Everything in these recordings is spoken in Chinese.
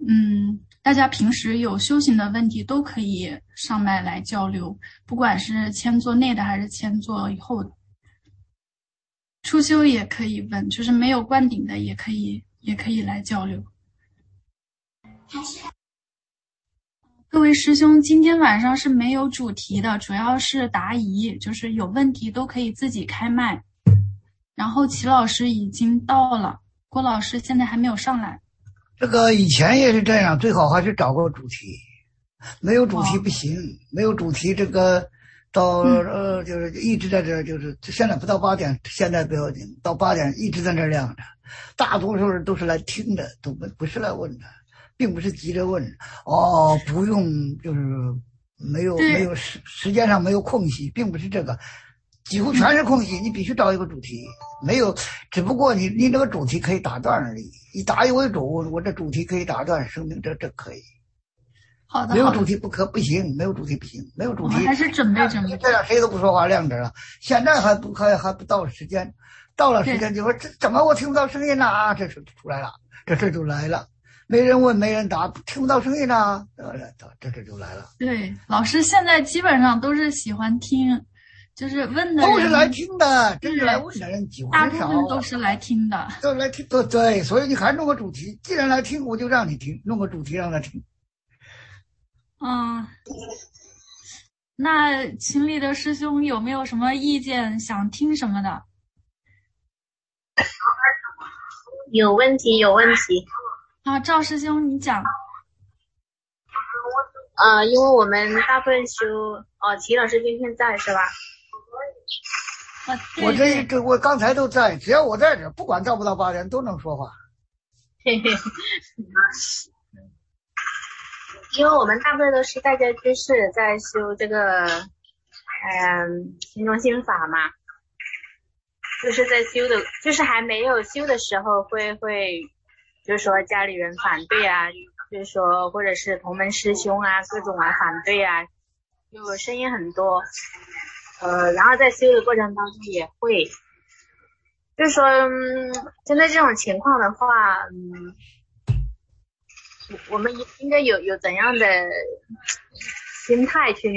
大家平时有修行的问题都可以上麦来交流，不管是签座内的还是签座以后的，初修也可以问，就是没有灌顶的也可以来交流。各位师兄，今天晚上是没有主题的，主要是答疑，就是有问题都可以自己开麦。然后齐老师已经到了，郭老师现在还没有上来。 这个以前也是这样，最好还是找个主题，没有主题不行，没有主题这个到就是一直在这，就是现在不到8点，现在不要紧，到8点一直在那亮着，大多数人都是来听的，都不是来问的，并不是急着问。不用，就是没有时间上没有空隙，并不是这个。几乎全是空隙，你必须找一个主题，没有，只不过你这个主题可以打断而已。以答疑为主，我这主题可以打断，说明这可以。 好的， 没有主题不行，没有主题不行，没有主题。 我还是准备。 这样谁都不说话，亮着了。现在还不到时间，到了时间就说这怎么我听不到声音呢？这事出来了，这事就来了。没人问，没人答，听不到声音呢，这事就来了。 对，老师现在基本上都是喜欢听。就是问的人都是来听的，真是来问的人几乎很少， 大部分都是来听的， 都来听，对，所以你还弄个主题，既然来听，我就让你听，弄个主题让他听。 那群里的师兄有没有什么意见，想听什么的？ 有问题。 好，赵师兄你讲。 因为我们大部分修齐老师今天在是吧？ 我刚才都在，只要我在这，不管到不到8点都能说话。 嘿嘿，因为我们大部分都是大家就是在修这个心中心法嘛，就是在修的，就是还没有修的时候会就是说家里人反对啊，就是说或者是同门师兄啊各种反对啊，就声音很多。然后在修的过程当中也会，就是说，针对这种情况的话，我们应该有怎样的心态去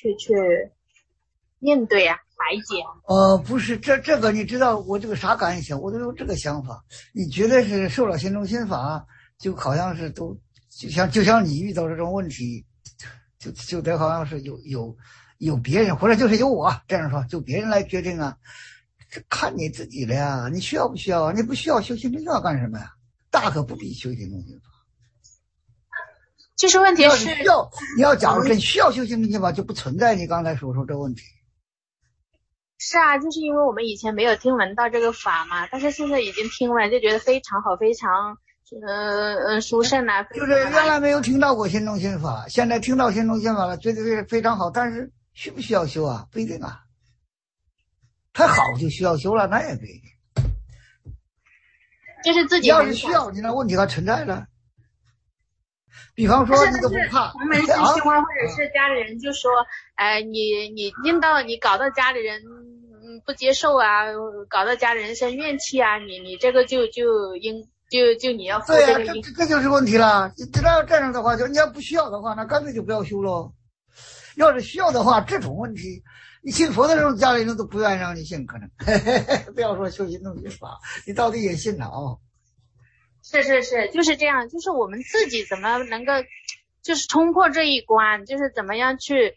面对排解？ 不是这个，你知道我这个啥感想？我都有这个想法。你觉得是受了心中心法，就好像是都就像你遇到这种问题，就得好像是有别人，或者就是有我这样说，就别人来决定啊，这看你自己了呀。你需要不需要啊？你不需要修心中心法干什么呀？大可不必修心中心法。 就是问题是， 你要假如真需要修心中心法，就不存在你刚才所说这问题。 是啊，就是因为我们以前没有听闻到这个法嘛，但是现在已经听闻，就觉得非常好，非常殊胜啊。 就是原来没有听到过心中心法，现在听到心中心法了，觉得非常好，但是需不需要修啊？不一定啊。太好就需要修了，那也不一定。 就是自己要是需要，你那问题还存在了。比方说你都不怕， 同门师兄或者是家里人就说，你搞到家里人不接受啊，搞到家里人生怨气啊，你这个就你要负这个因。 这就是问题了。你知道这样的话，就你要不需要的话，那干脆就不要修喽。要是需要的话，这种问题，你信佛的这种家里人都不愿意让你信，可能不要说修心中心法，你到底也信了是，就是这样，就是我们自己怎么能够，就是冲破这一关，就是怎么样去。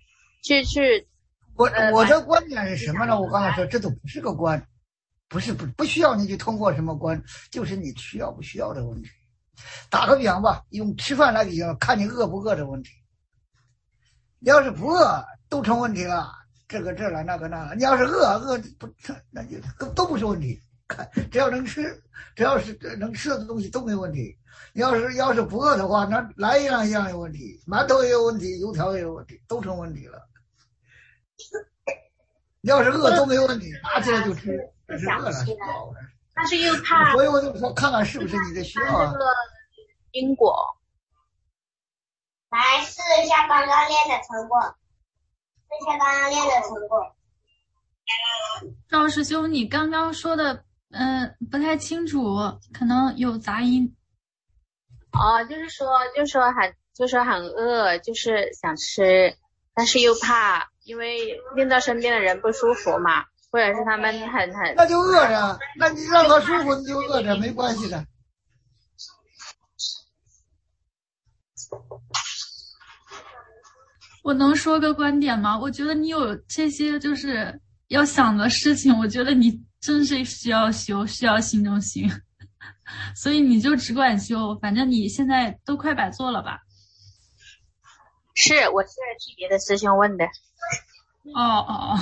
我的观点是什么呢？我刚才说，这都不是个关，不需要你去通过什么关，就是你需要不需要的问题。打个比方吧，用吃饭来比方，看你饿不饿的问题。你要是不饿，都成问题了，这了那个那了。你要是饿不，那就都不是问题。只要能吃，只要是能吃的东西都没问题。你要是不饿的话，那来一样有问题，馒头也有问题，油条也有问题，都成问题了。你要是饿都没问题，拿起来就吃，这是饿了需要的。 但是又怕， 所以我就说，看看是不是你的需要啊。 这个因果。 来试一下刚刚练的成果， 赵师兄，你刚刚说的不太清楚，可能有杂音。 哦，就是说很饿，就是想吃，但是又怕，因为令到身边的人不舒服嘛，或者是他们很那就饿着，那你让他舒服你就饿着，没关系的。 我能说个观点吗？我觉得你有这些就是要想的事情，我觉得你真是需要修，需要心中行，所以你就只管修，反正你现在都快摆做了吧？ 是，我是替别的师兄问的。 哦，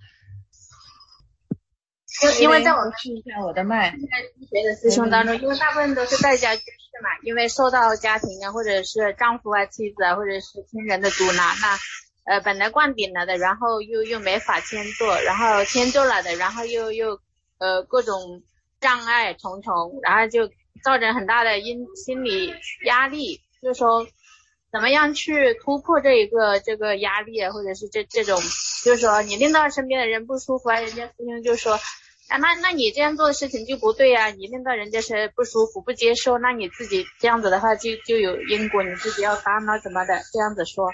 因为在我们试一下我的麦， 在医学的师兄当中，因为大部分都是在家居士嘛，因为受到家庭啊，或者是丈夫啊、妻子啊，或者是亲人的阻挠，那本来灌顶了的，然后又没法迁做，然后迁就了的，然后又各种障碍重重，然后就造成很大的心理压力，就是说怎么样去突破这个压力啊，或者是这种，就是说你令到身边的人不舒服啊，人家师兄就说啊，那你这样做的事情就不对啊，你令到人家是不舒服不接受，那你自己这样子的话就有因果，你自己要担了什么的，这样子说。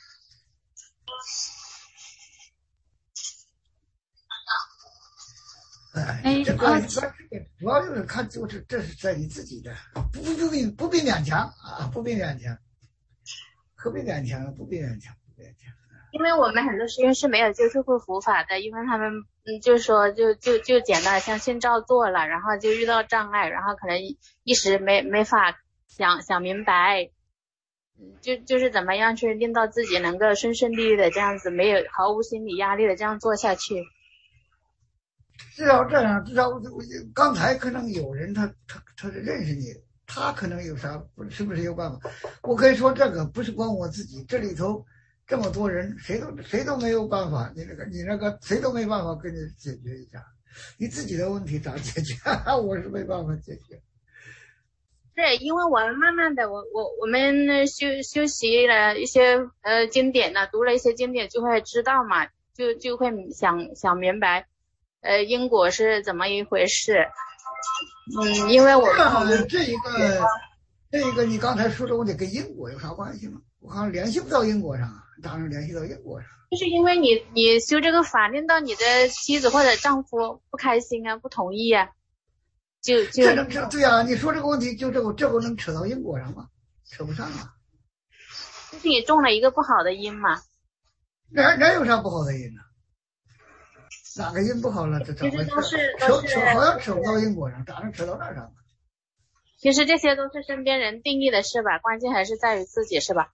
这个主要就是看，就是这是在你自己的，不必勉强啊，不必勉强，何必勉强？不必勉强，不必勉强。 因为我们很多师兄是没有接触过佛法的，因为他们就是说就简单像信照做了，然后就遇到障碍，然后可能一时没法想明白，就是怎么样去令到自己能够顺利的这样子，没有毫无心理压力的这样做下去。 至少这样，至少刚才可能有人他认识你，他可能有啥，是不是有办法？我可以说这个不是光我自己，这里头这么多人，谁都没有办法，你那个谁都没办法给你解决一下，你自己的问题咋解决？我是没办法解决。 对，因为我们慢慢的，我们修习了一些经典呢，读了一些经典就会知道嘛，就会想明白。因果是怎么一回事？因为我这一个你刚才说的问题跟因果有啥关系吗？我好像联系不到因果上，当然联系到因果上。 就是因为你修这个法，令到你的妻子或者丈夫不开心啊，不同意啊，就这能对啊？你说这个问题就这个能扯到因果上吗？扯不上啊。 就是你种了一个不好的因嘛。 哪有啥不好的因呢？哪个因不好了？这怎么回事？好像扯不到因果上，咋能扯到那上？ 其实这些都是身边人定义的事吧，关键还是在于自己，是吧？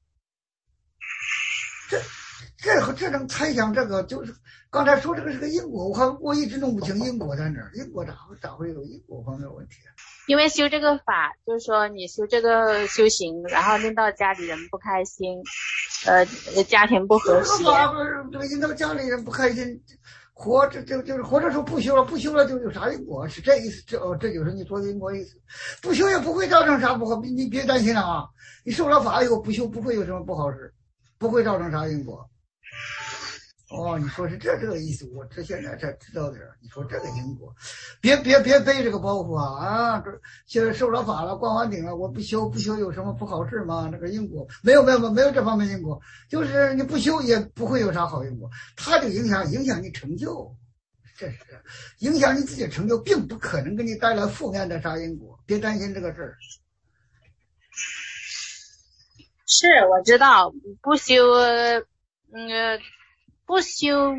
这能猜想，这个就是刚才说这个是个因果，我一直弄不清因果在哪儿，因果咋会有因果方面问题？ 因为修这个法，就是说你修这个修行，然后令到家里人不开心，家庭不和谐。 这个令到家里人不开心。就是活着说不修了就有啥因果？是这意思？这就是你说的因果意思。不修也不会造成啥不好，你别担心了啊！你受了法以后不修不会有什么不好事，不会造成啥因果。哦，你说是这个意思，我现在才知道点儿。你说这个因果，别背这个包袱啊！这现在受了法了，灌完顶了，我不修有什么不好事吗？那个因果没有这方面因果，就是你不修也不会有啥好因果，它就影响你成就，这是影响你自己的成就，并不可能给你带来负面的啥因果，别担心这个事儿。 是我知道，不修，不修，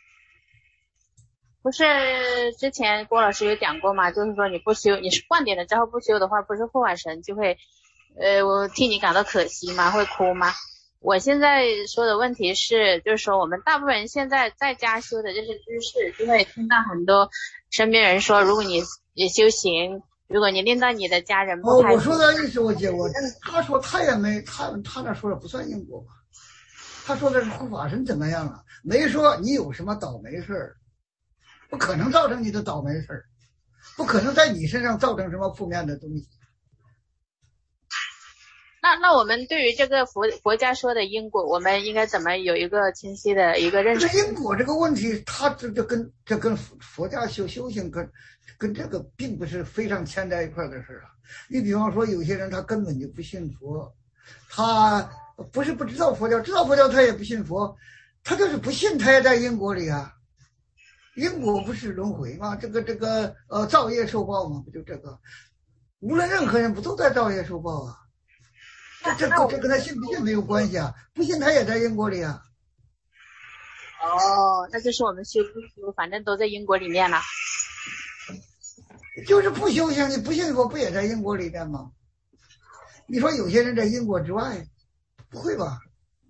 不是之前郭老师有讲过嘛？就是说你不修，你是灌顶了之后不修的话，不是护法神就会，我替你感到可惜吗？会哭吗？我现在说的问题是，就是说我们大部分人现在在家修的这些居士，就会听到很多身边人说，如果你修行，如果你令到你的家人不开心， 我说的意思我接过，他说他也没他那说的不算因果吧？他说的是护法神怎么样了？没说你有什么倒霉事儿，不可能造成你的倒霉事儿，不可能在你身上造成什么负面的东西。 那我们对于这个佛家说的因果，我们应该怎么有一个清晰的一个认识？ 这因果这个问题，它这跟佛家修行跟这个并不是非常牵在一块的事啊。你比方说，有些人他根本就不信佛，他不是不知道佛教，知道佛教他也不信佛，他就是不信，他也在因果里啊。因果不是轮回吗？这个造业受报嘛，不就这个？无论任何人不都在造业受报啊？这跟他信不信没有关系啊，不信他也在因果里啊。 哦，那就是我们修不修，反正都在因果里面了。 就是不修行，你不信佛不也在因果里面吗？你说有些人在因果之外，不会吧？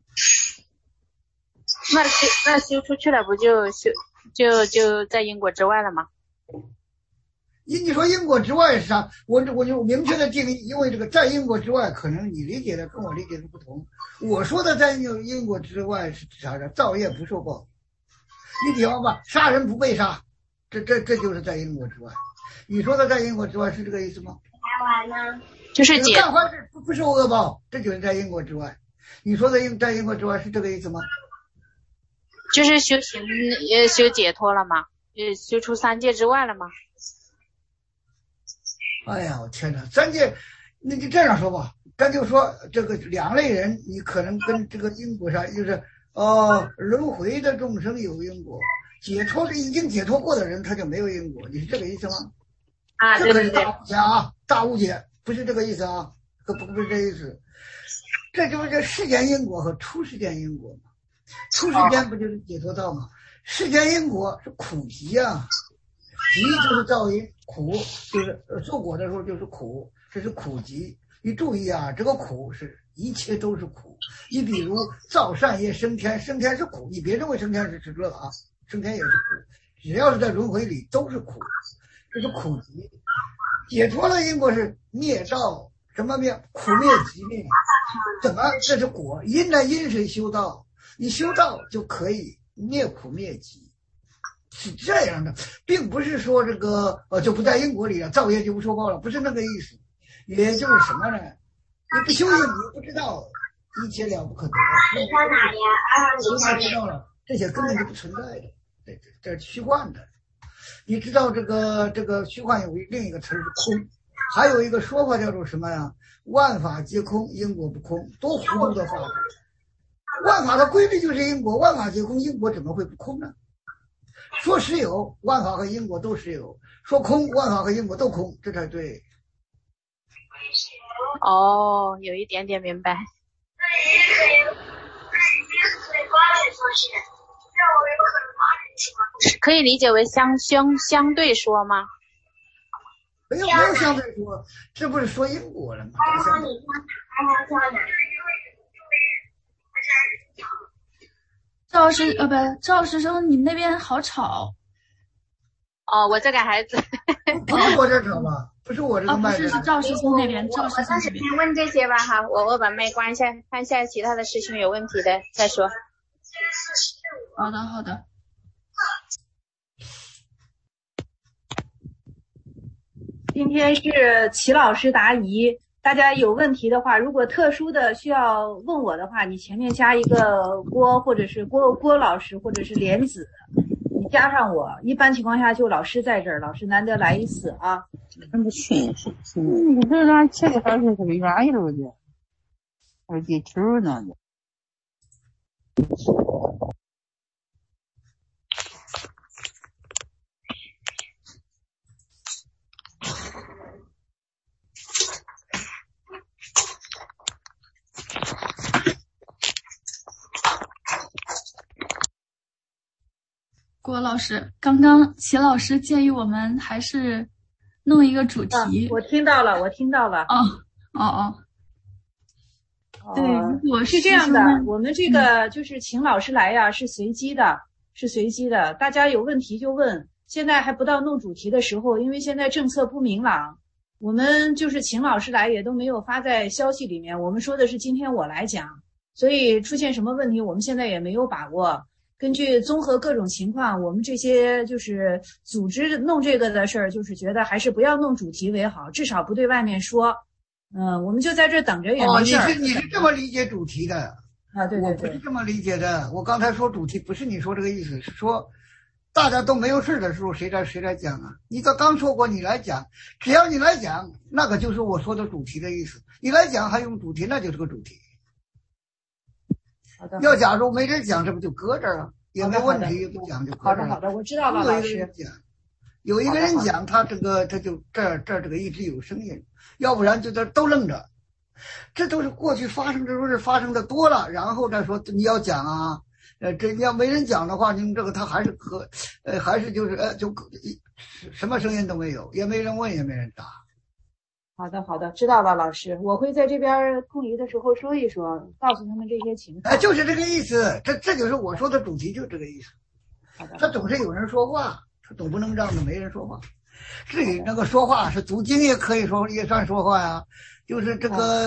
那修出去了，不就在因果之外了吗？ 你说因果之外是啥？我就明确的定义，因为这个在因果之外，可能你理解的跟我理解的不同。我说的在因果之外是指啥呢？造业不受报。你比方吧，杀人不被杀，这就是在因果之外。你说的在因果之外是这个意思吗？ 就是干坏事不受恶报，这就是在因果之外。你说的在因果之外是这个意思吗？ 就是修行修解脱了吗？修出三界之外了吗？ 哎呀，我天哪！三界，那就这样说吧，咱就说这个两类人，你可能跟这个因果上就是轮回的众生有因果，解脱的已经解脱过的人他就没有因果，你是这个意思吗？ 啊，对对对， 大误解，不是这个意思啊，不是这意思。这就是这世间因果和出世间因果嘛。出世间不就是解脱道吗？世间因果是苦集啊，集就是造因，苦就是受果的时候就是苦，这是苦集。你注意啊，这个苦是一切都是苦。你比如造善业升天，升天是苦，你别认为升天是乐啊，升天也是苦，只要是在轮回里都是苦，这是苦集。解脱了因果是灭道，什么灭？苦灭集灭。怎么？这是果，因呢？因谁修道？你修道就可以灭苦灭集，是这样的，并不是说这个就不在因果里了，造业就不受报了，不是那个意思。也就是什么呢？你不修行，你不知道一切了不可得。 你在哪呀？ 你哪知道了？这些根本就不存在的，这是虚幻的。你知道这个虚幻有另一个词是空，还有一个说法叫做什么呀？万法皆空，因果不空，多糊涂的话！万法的规律就是因果，万法皆空，因果怎么会不空呢？说实有，万法和因果都实有；说空，万法和因果都空，这才对。 哦，有一点点明白。可以理解为相对说吗？ 没有相对说，这不是说因果了吗？ 赵师兄，你那边好吵。 哦，我这个孩子不是我这吵吧？不是我这个麦。 不是赵师兄那边，赵师兄那边。 先问这些吧哈，我把麦关一下，看一下其他的师兄有问题的再说。 好的。 今天是齐老师答疑，大家有问题的话，如果特殊的需要问我的话，你前面加一个郭，或者是郭老师，或者是莲子，你加上我。一般情况下就老师在这儿，老师难得来一次啊。 那么训是，你这让切的还是这个原因了的，还地球呢的。 郭老师，刚刚齐老师建议我们还是弄一个主题。 我听到了。 对，如果是这样的，我们这个就是请老师来呀，是随机的，大家有问题就问。现在还不到弄主题的时候，因为现在政策不明朗，我们就是请老师来也都没有发在消息里面。我们说的是今天我来讲，所以出现什么问题，我们现在也没有把握。根据综合各种情况，我们这些就是组织弄这个的事儿，就是觉得还是不要弄主题为好，至少不对外面说。 我们就在这等着也哦， 没事儿。 你是这么理解主题的啊？对对我不是对， 这么理解的。我刚才说主题不是你说这个意思，是说大家都没有事的时候，谁来讲啊？你刚说过你来讲，只要你来讲，那个就是我说的主题的意思。你来讲还用主题，那就是个主题。 好的。 要假如没人讲，这不就搁这儿了？也没问题，不讲就搁这儿了。 好的，我知道了，老师。 有一个人讲，他就这这个一直有声音，要不然就都愣着。这都是过去发生的事，发生的多了，然后再说你要讲啊，这要没人讲的话，你这个他还是还是就是就什么声音都没有，也没人问，也没人答。 好的，知道了，老师，我会在这边空余的时候说一说，告诉他们这些情况。 就是这个意思，这就是我说的主题，就这个意思。 好的。 他总是有人说话，他总不能让他没人说话。至于那个说话是读经也可以说，也算说话呀。就是这个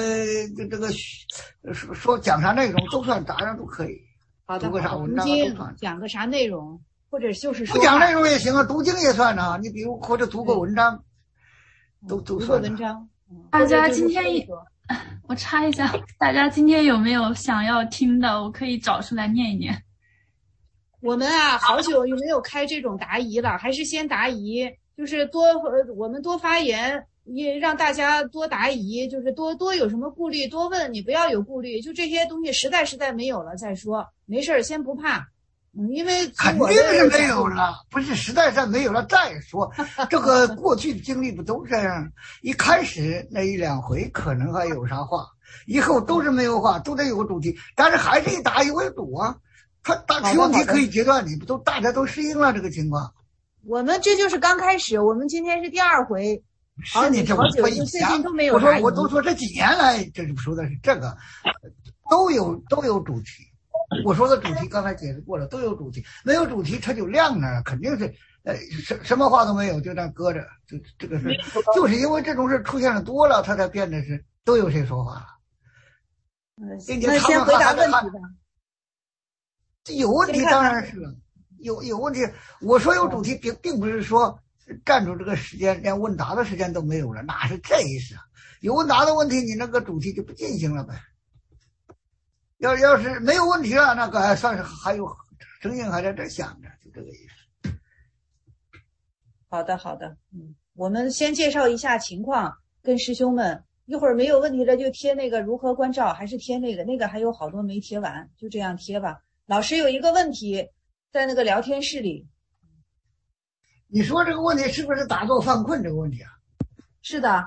说讲啥内容都算，咋样都可以。 好的， 读个啥文章都算。 讲个啥内容，或者就是说不讲内容也行啊，读经也算啊。你比如或者读个文章，都读算。 个文章。 大家今天我插一下，大家今天有没有想要听的？我可以找出来念一念。 我们啊，好久有没有开这种答疑了？还是先答疑，就是我们多发言。也让大家多答疑，就是多有什么顾虑多问，你不要有顾虑，就这些东西实在没有了再说，没事先不怕。因为肯定是没有了，不是实在没有了再说。这个过去的经历不都这样？一开始那一两回可能还有啥话，以后都是没有话，都得有个主题，但是还是以答疑为主啊。他提问题可以决断，你不都大家都适应了这个情况？ 我们这就是刚开始，我们今天是第2回。 是你这好久最近都没有。 我都说这几年来，这说的是这个，都有主题。我说的主题刚才解释过了，都有主题，没有主题它就晾那儿，肯定是什么话都没有，就这样搁着。这个是就是因为这种事出现的多了，它才变得是都有谁说话了。 那先回答问题吧。 有问题当然是了，有问题。我说有主题，并不是说占住这个时间，连问答的时间都没有了，哪是这意思啊？有问答的问题，你那个主题就不进行了呗。要是没有问题了，那个还算是还有声音还在这想着，就这个意思。 好的，我们先介绍一下情况，跟师兄们一会儿没有问题了就贴那个如何关照，还是贴那个还有好多没贴完，就这样贴吧。老师有一个问题在那个聊天室里。 你说这个问题是不是打坐犯困这个问题啊？ 是的，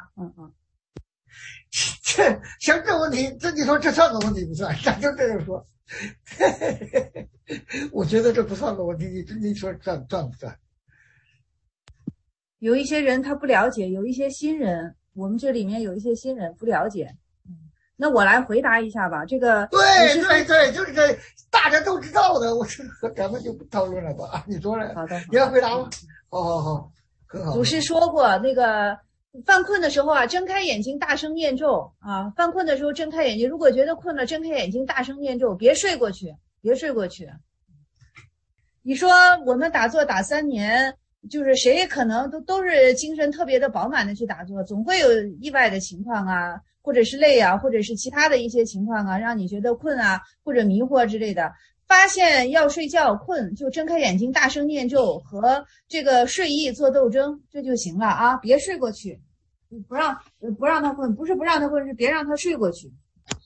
像这问题，你说这算个问题不算？咱就这样说。我觉得这不算个问题，你说算不算？ 有一些人他不了解，有一些新人，我们这里面有一些新人不了解。那我来回答一下吧。这个对，就是这大家都知道的，咱们就不讨论了吧？你说呢？ 好的， 你要回答吗？好，很好。 祖师说过，那个犯困的时候啊，睁开眼睛大声念咒啊。犯困的时候睁开眼睛，如果觉得困了，睁开眼睛大声念咒，别睡过去。你说我们打坐打3年，就是谁可能都是精神特别的饱满的去打坐，总会有意外的情况啊，或者是累啊，或者是其他的一些情况啊，让你觉得困啊，或者迷惑之类的。发现要睡觉困，就睁开眼睛大声念咒，和这个睡意做斗争，这就行了啊！别睡过去，不让他困，不是不让他困，是别让他睡过去。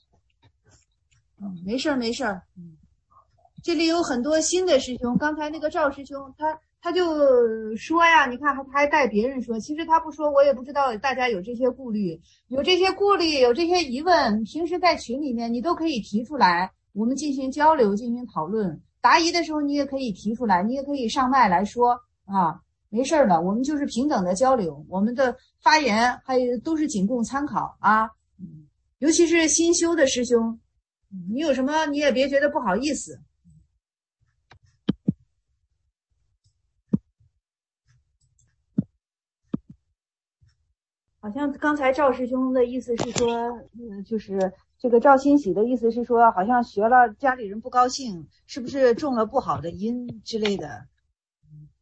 没事儿。这里有很多新的师兄，刚才那个赵师兄他就说呀，你看他还带别人说，其实他不说，我也不知道大家有这些顾虑，有这些疑问，平时在群里面你都可以提出来。我们进行交流，进行讨论，答疑的时候你也可以提出来，你也可以上麦来说啊，没事的，我们就是平等的交流，我们的发言还有都是仅供参考啊。尤其是新修的师兄，你有什么你也别觉得不好意思。好像刚才赵师兄的意思是说，就是这个赵欣喜的意思是说，好像学了家里人不高兴，是不是种了不好的因之类的？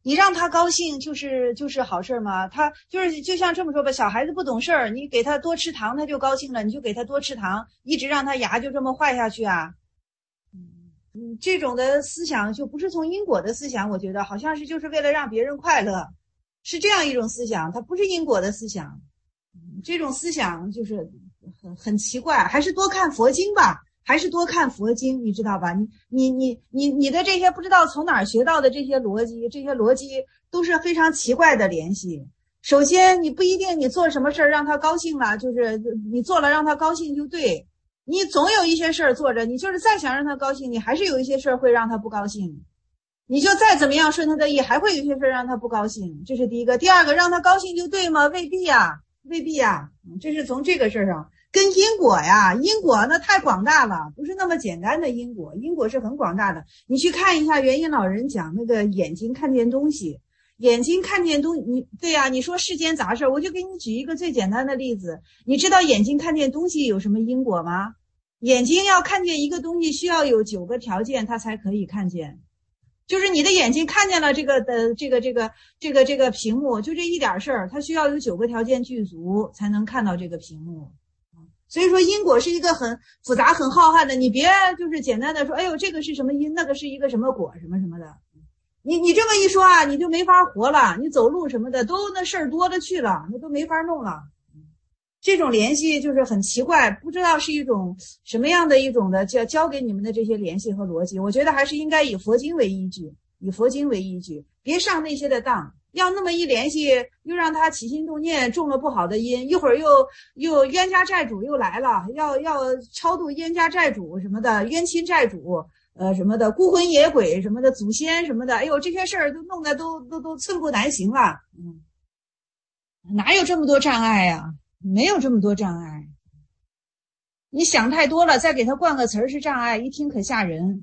你让他高兴就是好事吗？他就像这么说吧，小孩子不懂事儿，你给他多吃糖他就高兴了，你就给他多吃糖，一直让他牙就这么坏下去啊。这种的思想就不是从因果的思想，我觉得好像是就是为了让别人快乐，是这样一种思想，它不是因果的思想。这种思想就是很奇怪，还是多看佛经吧，还是多看佛经，你知道吧？你的这些不知道从哪儿学到的这些逻辑都是非常奇怪的联系。首先，你不一定你做什么事儿让他高兴了，就是你做了让他高兴就对。你总有一些事儿做着，你就是再想让他高兴，你还是有一些事儿会让他不高兴。你就再怎么样顺他的意，还会有一些事儿让他不高兴。这是第一个。第二个，让他高兴就对吗？未必呀，未必呀。这是从这个事儿上。跟因果呀，因果那太广大了，不是那么简单的因果，因果是很广大的。你去看一下元音老人讲那个眼睛看见东西，眼睛看见东西，对呀，你说世间杂事，我就给你举一个最简单的例子。你知道眼睛看见东西有什么因果吗？眼睛要看见一个东西需要有9个条件它才可以看见。就是你的眼睛看见了这个屏幕，就这一点事儿，它需要有9个条件具足才能看到这个屏幕。所以说因果是一个很复杂很浩瀚的，你别就是简单的说，哎呦这个是什么因，那个是一个什么果什么什么的。你这么一说啊，你就没法活了，你走路什么的都那事儿多了去了，那都没法弄了。这种联系就是很奇怪，不知道是一种什么样的一种的教给你们的这些联系和逻辑。我觉得还是应该以佛经为依据，以佛经为依据，别上那些的当。要那么一联系，又让他起心动念，中了不好的因，一会儿又冤家债主又来了，要超度冤家债主什么的，冤亲债主什么的，孤魂野鬼什么的，祖先什么的，哎呦这些事儿都弄得都寸步难行了。哪有这么多障碍呀？没有这么多障碍。你想太多了，再给他灌个词儿是障碍，一听可吓人。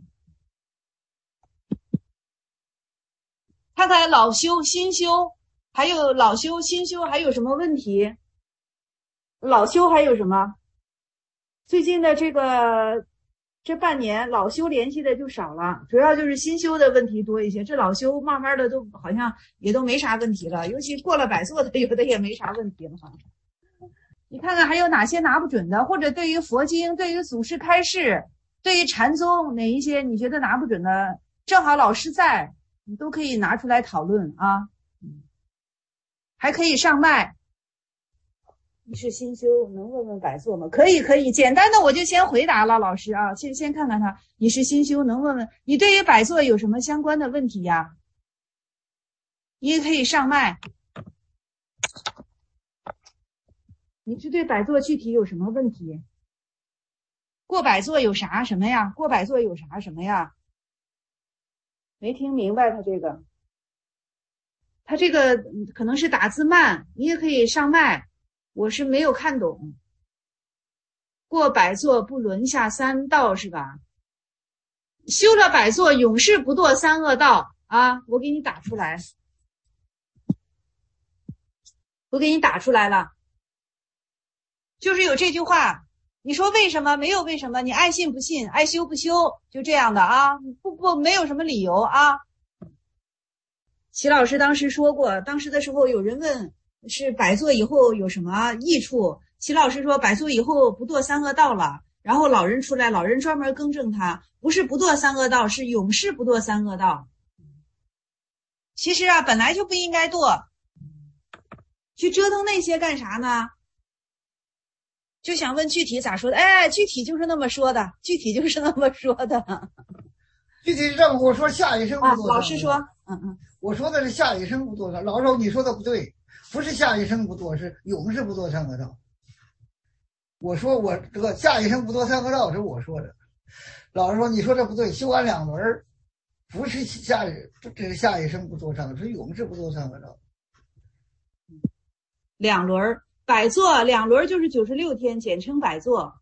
看看老修新修，还有老修新修还有什么问题？老修还有什么？最近的这半年老修联系的就少了，主要就是新修的问题多一些。这老修慢慢的都好像也都没啥问题了，尤其过了100座的有的也没啥问题了。你看看还有哪些拿不准的，或者对于佛经，对于祖师开示，对于禅宗哪一些你觉得拿不准的，正好老师在，你都可以拿出来讨论啊。还可以上麦。你是新修，能问问百座吗？可以，简单的我就先回答了，老师啊，先看看他，你是新修，能问问你对于百座有什么相关的问题呀？你也可以上麦。你是对百座具体有什么问题？过百座有啥什么呀？过百座有啥什么呀？没听明白他这个可能是打字慢，你也可以上麦，我是没有看懂。过百座不沦下3道是吧？修了百座永世不堕3恶道啊！我给你打出来，我给你打出来了。就是有这句话，你说为什么？没有为什么，你爱信不信，爱修不修，就这样的啊，不没有什么理由啊。齐老师当时说过，当时的时候有人问是百座以后有什么益处，齐老师说百座以后不堕3恶道了，然后老人出来，老人专门更正他，不是不堕3恶道，是永世不堕3恶道。其实啊，本来就不应该堕，去折腾那些干啥呢？就想问具体咋说的？哎，具体就是那么说的，具体就是那么说的。 具体是这么我说下一生不堕。 老师说， 我说的是下一生不堕。老师你说的不对，不是下一生不堕，是永世不堕3恶道。我说我这个下一生不堕3恶道是我说的。老师说你说这不对，修完2轮，不是这是下一生不堕3恶道，是永世不堕3恶道。 2轮。百座2轮就是96天，简称百座。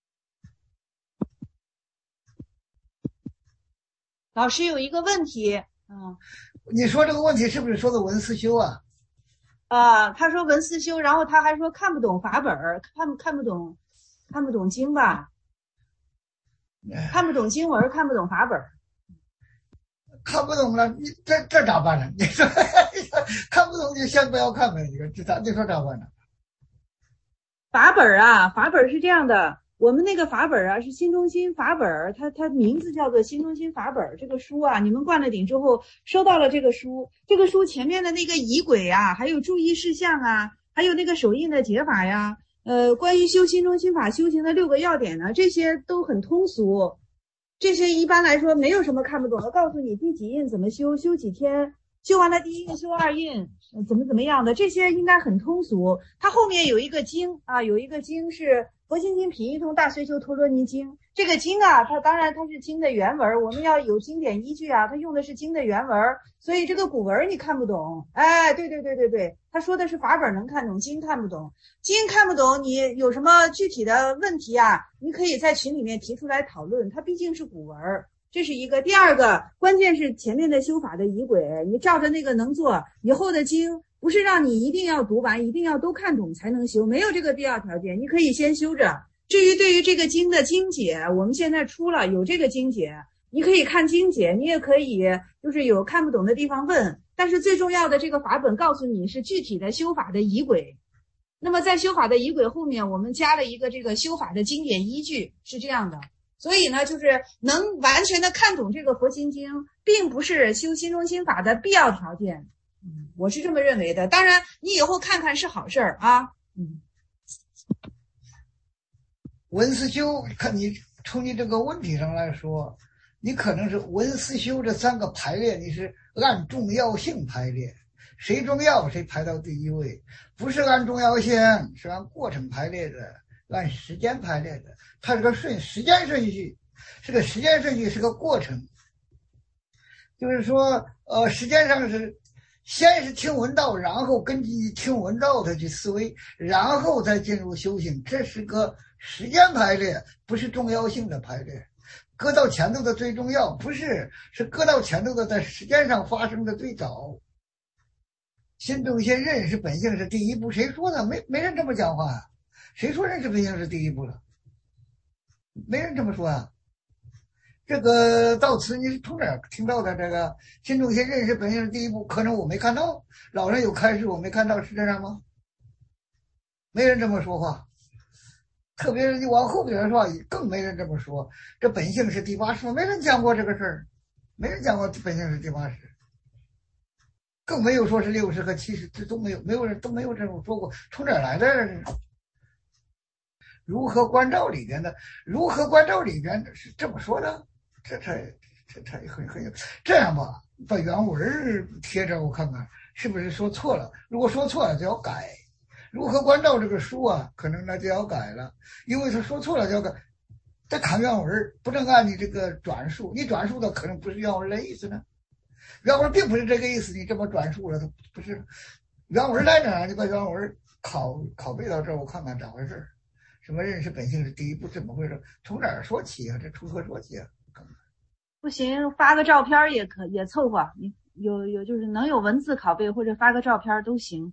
老师有一个问题， 你说这个问题是不是说的文思修啊？ 他说文思修，然后他还说看不懂法本，看不懂经吧？看不懂经文，看不懂法本。 看不懂了，你这咋办呢？你说看不懂就先不要看呗，你说咋办呢？ 法本是这样的，我们那个法本啊是新中心法本，它名字叫做新中心法本。这个书啊，你们灌了顶之后收到了这个书前面的那个仪轨啊，还有注意事项啊，还有那个手印的解法呀，关于修新中心法修行的6个要点呢，这些都很通俗。这些一般来说没有什么看不懂的，告诉你第几印怎么修，修几天，修完了第1印修2印，怎么样的，这些应该很通俗。它后面有一个经啊，有一个经是《佛心经品一通大随修陀罗尼经》。这个经啊，它当然它是经的原文，我们要有经典依据啊，它用的是经的原文，所以这个古文你看不懂。哎，对，他说的是法本能看懂，经看不懂。经看不懂，你有什么具体的问题啊，你可以在群里面提出来讨论，它毕竟是古文。这是一个。第二个，关键是前面的修法的仪轨，你照着那个能做，以后的经不是让你一定要读完，一定要都看懂才能修，没有这个必要条件，你可以先修着。至于对于这个经的经解，我们现在出了有这个经解，你可以看经解，你也可以就是有看不懂的地方问，但是最重要的这个法本告诉你是具体的修法的仪轨。那么在修法的仪轨后面，我们加了一个这个修法的经典依据，是这样的。所以呢，就是能完全的看懂这个佛心经，并不是修心中心法的必要条件。我是这么认为的。当然，你以后看看是好事儿啊。 文思修，看你从你这个问题上来说，你可能是文思修这3个排列，你是按重要性排列，谁重要谁排到第1位，不是按重要性，是按过程排列的，按时间排列的。它是个时间顺序，是个时间顺序，是个过程。就是说，时间上是先是听闻道，然后根据听闻道的去思维，然后再进入修行，这是个时间排列，不是重要性的排列。搁到前头的最重要，不是，是搁到前头的在时间上发生的最早。心动心认识本性是第1步，谁说的？没人这么讲话啊！谁说认识本性是第1步了？没人这么说啊！这个到此你是从哪儿听到的？这个心动心认识本性是第1步，可能我没看到，老人有开示我没看到，是这样吗？没人这么说话。特别是你往后边说，更没人这么说。这本性是第8识，没人讲过这个事儿，没人讲过本性是第8识，更没有说是6识和7识，这都没有，没有人都没有这种说过。从哪儿来的？如何关照里边的？如何关照里边的是这么说的？这很这样吧，把原文贴着我看看是不是说错了。如果说错了就要改。如何关照这个书啊，可能那就要改了，因为他说错了就要改。再看原文，不能按你这个转述，你转述的可能不是原文的意思呢。原文并不是这个意思，你这么转述了，它不是原文在哪儿？你把原文拷贝到这儿，我看看咋回事。什么认识本性是第1步，怎么回事？从哪儿说起啊？这从何说起啊？ 不行，发个照片也凑合。你有就是能有文字拷贝或者发个照片都行。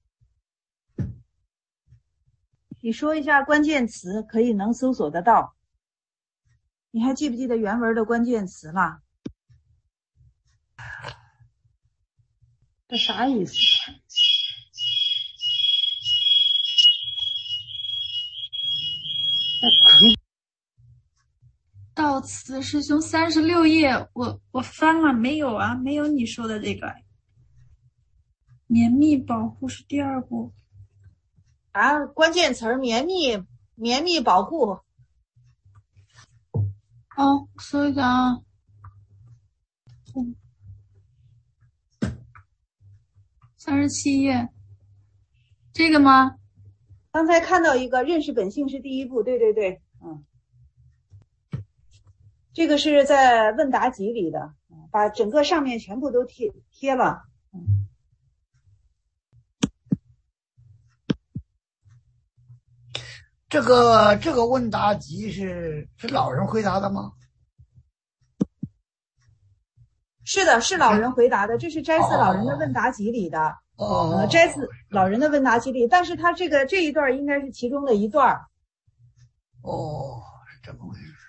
你说一下关键词，可以能搜索得到。你还记不记得原文的关键词了？这啥意思？ 到此师兄36页，我翻了没有啊？没有你说的这个。绵密保护是第2步。 啊，关键词绵密保护。 哦，搜一下啊。37页，这个吗？ 刚才看到一个认识本性是第1步，对，这个是在问答集里的，把整个上面全部都贴了。 这个问答集是老人回答的吗？ 是的，是老人回答的，这是摘自老人的问答集里的。摘自老人的问答集里，但是他这一段应该是其中的一段。 哦，是这么回事。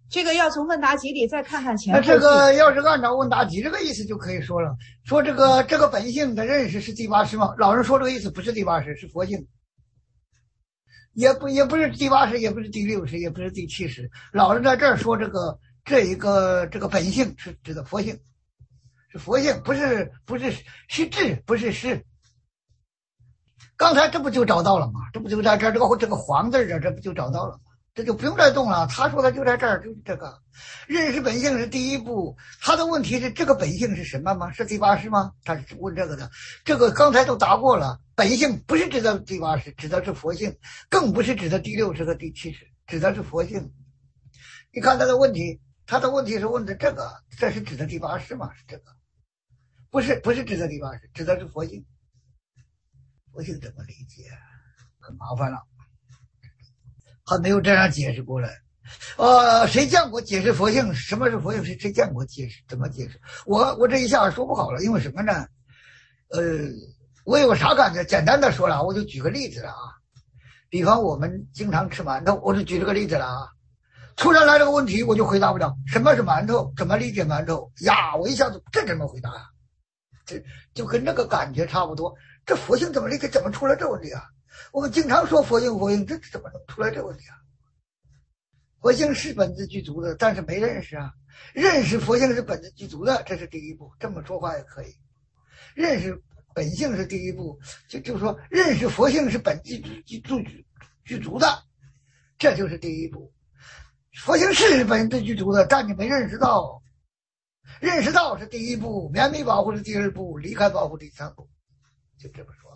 这个要从问答集里再看看前那后句。 这个要是按照问答集这个意思就可以说了，说这个本性的认识是第八识吗？老人说这个意思不是第八识，是佛性，也不是第八识，也不是第六识，也不是第七识。老人在这儿说这一个本性是指的佛性，是佛性，不是智，不是识。刚才这不就找到了吗？这不就在这儿这个黄字这不就找到了吗？这就不用再动了。他说的就在这儿，就是这个认识本性是第一步。他的问题是这个本性是什么吗？是第八识吗？他是问这个的。这个刚才都答过了，本性不是指的第八识，指的是佛性，更不是指的第六识和第七识，指的是佛性。你看他的问题是问的这个，这是指的第八识吗？是这个，不是指的第八识，指的是佛性。佛性怎么理解？很麻烦了。还没有这样解释过来，谁见过解释佛性？什么是佛性？谁见过解释？怎么解释？我这一下说不好了，因为什么呢？我有啥感觉？简单的说了，我就举个例子了啊。比方我们经常吃馒头，我就举这个例子了啊。突然来这个问题，我就回答不了。什么是馒头？怎么理解馒头？呀，我一下子这怎么回答呀？这就跟这个感觉差不多。这佛性怎么理解？怎么出来这问题啊？我们经常说佛性，这怎么能出来这个问题啊？佛性是本自具足的，但是没认识啊。认识佛性是本自具足的，这是第一步。这么说话也可以。认识本性是第一步，就是说认识佛性是本自具足的，这就是第一步。佛性是本自具足的，但你没认识到。认识到是第一步，绵密保护是第二步，离开保护第三步，就这么说。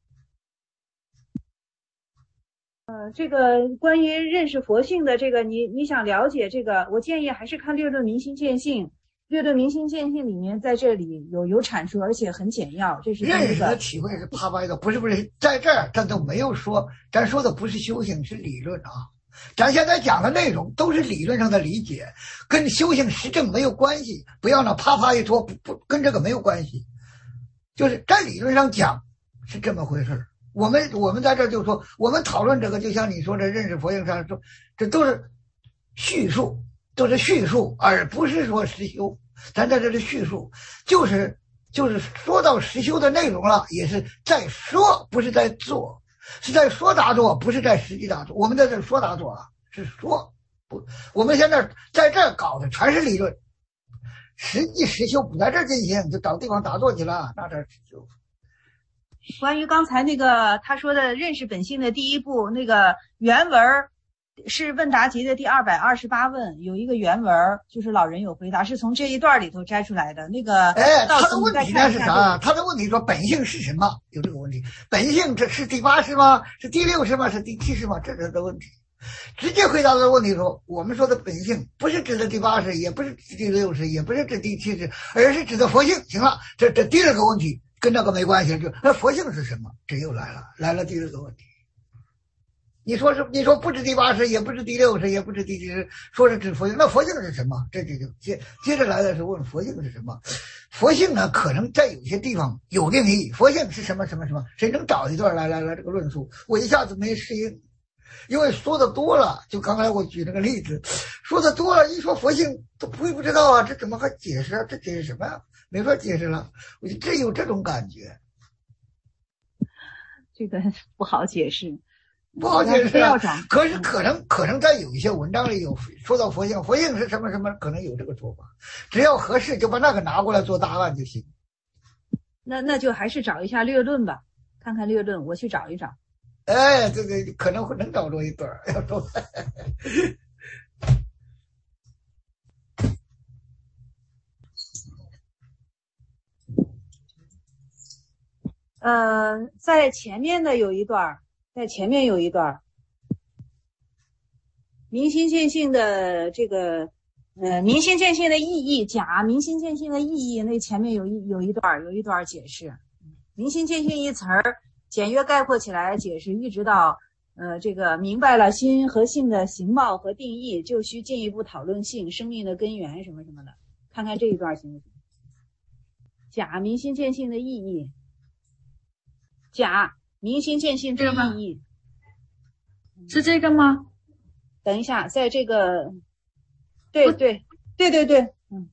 这个关于认识佛性的这个，你想了解这个，我建议还是看《略论明心见性》。《略论明心见性》里面在这里有阐述，而且很简要。这是认识的体会是啪啪的，不是在这儿，咱都没有说，咱说的不是修行，是理论啊。咱现在讲的内容都是理论上的理解，跟修行实证没有关系。不要那啪啪一说，不跟这个没有关系。就是在理论上讲是这么回事。我们在这儿就说，我们讨论这个，就像你说的认识佛性上说，这都是叙述，而不是说实修。咱在这里叙述，就是说到实修的内容了，也是在说，不是在做。是在说打坐，不是在实际打坐。我们在这说打坐啊，是说不。我们现在在这搞的全是理论，实际实修不在这进行，就找地方打坐去了，那这实修。 关于刚才那个他说的认识本性的第一步，那个原文是问答集的第228问，有一个原文，就是老人有回答，是从这一段里头摘出来的。那个， 他的问题呢是啥？他的问题说本性是什么？有这个问题，本性这是第八识吗？是第六识吗？是第七识吗？这是他的问题。直接回答的问题说，我们说的本性不是指的第八识，也不是指第六识，也不是指第七识，而是指的佛性。行了，这第二个问题跟这个没关系，就那佛性是什么？这又来了第二个问题。你说不是第八识，也不是第六识，也不是第七识，说是指佛性，那佛性是什么？这就接着来的是问佛性是什么？佛性呢，可能在有些地方有定义，佛性是什么什么什么？谁能找一段来这个论述？我一下子没适应，因为说的多了，就刚才我举那个例子，说的多了，一说佛性都不知道啊，这怎么还解释啊？这解释什么呀？没法解释了，我就真有这种感觉。 这个不好解释。 不好解释啊，可是可能在有一些文章里有说到佛性，佛性是什么什么，可能有这个说法，只要合适就把那个拿过来做答案就行。 那就还是找一下略论吧，看看略论，我去找一找。 哎，对，可能会能找着一段，要说。 在前面有一段。明心见性的这个明心见性的意义，假明心见性的意义，那前面有一段解释。明心见性一词儿简约概括起来解释，一直到这个明白了心和性的形貌和定义，就需进一步讨论性、生命的根源什么什么的。看看这一段行不行？假明心见性的意义，假明心见性之意义是这个吗？ 等一下，在这个对对对对对，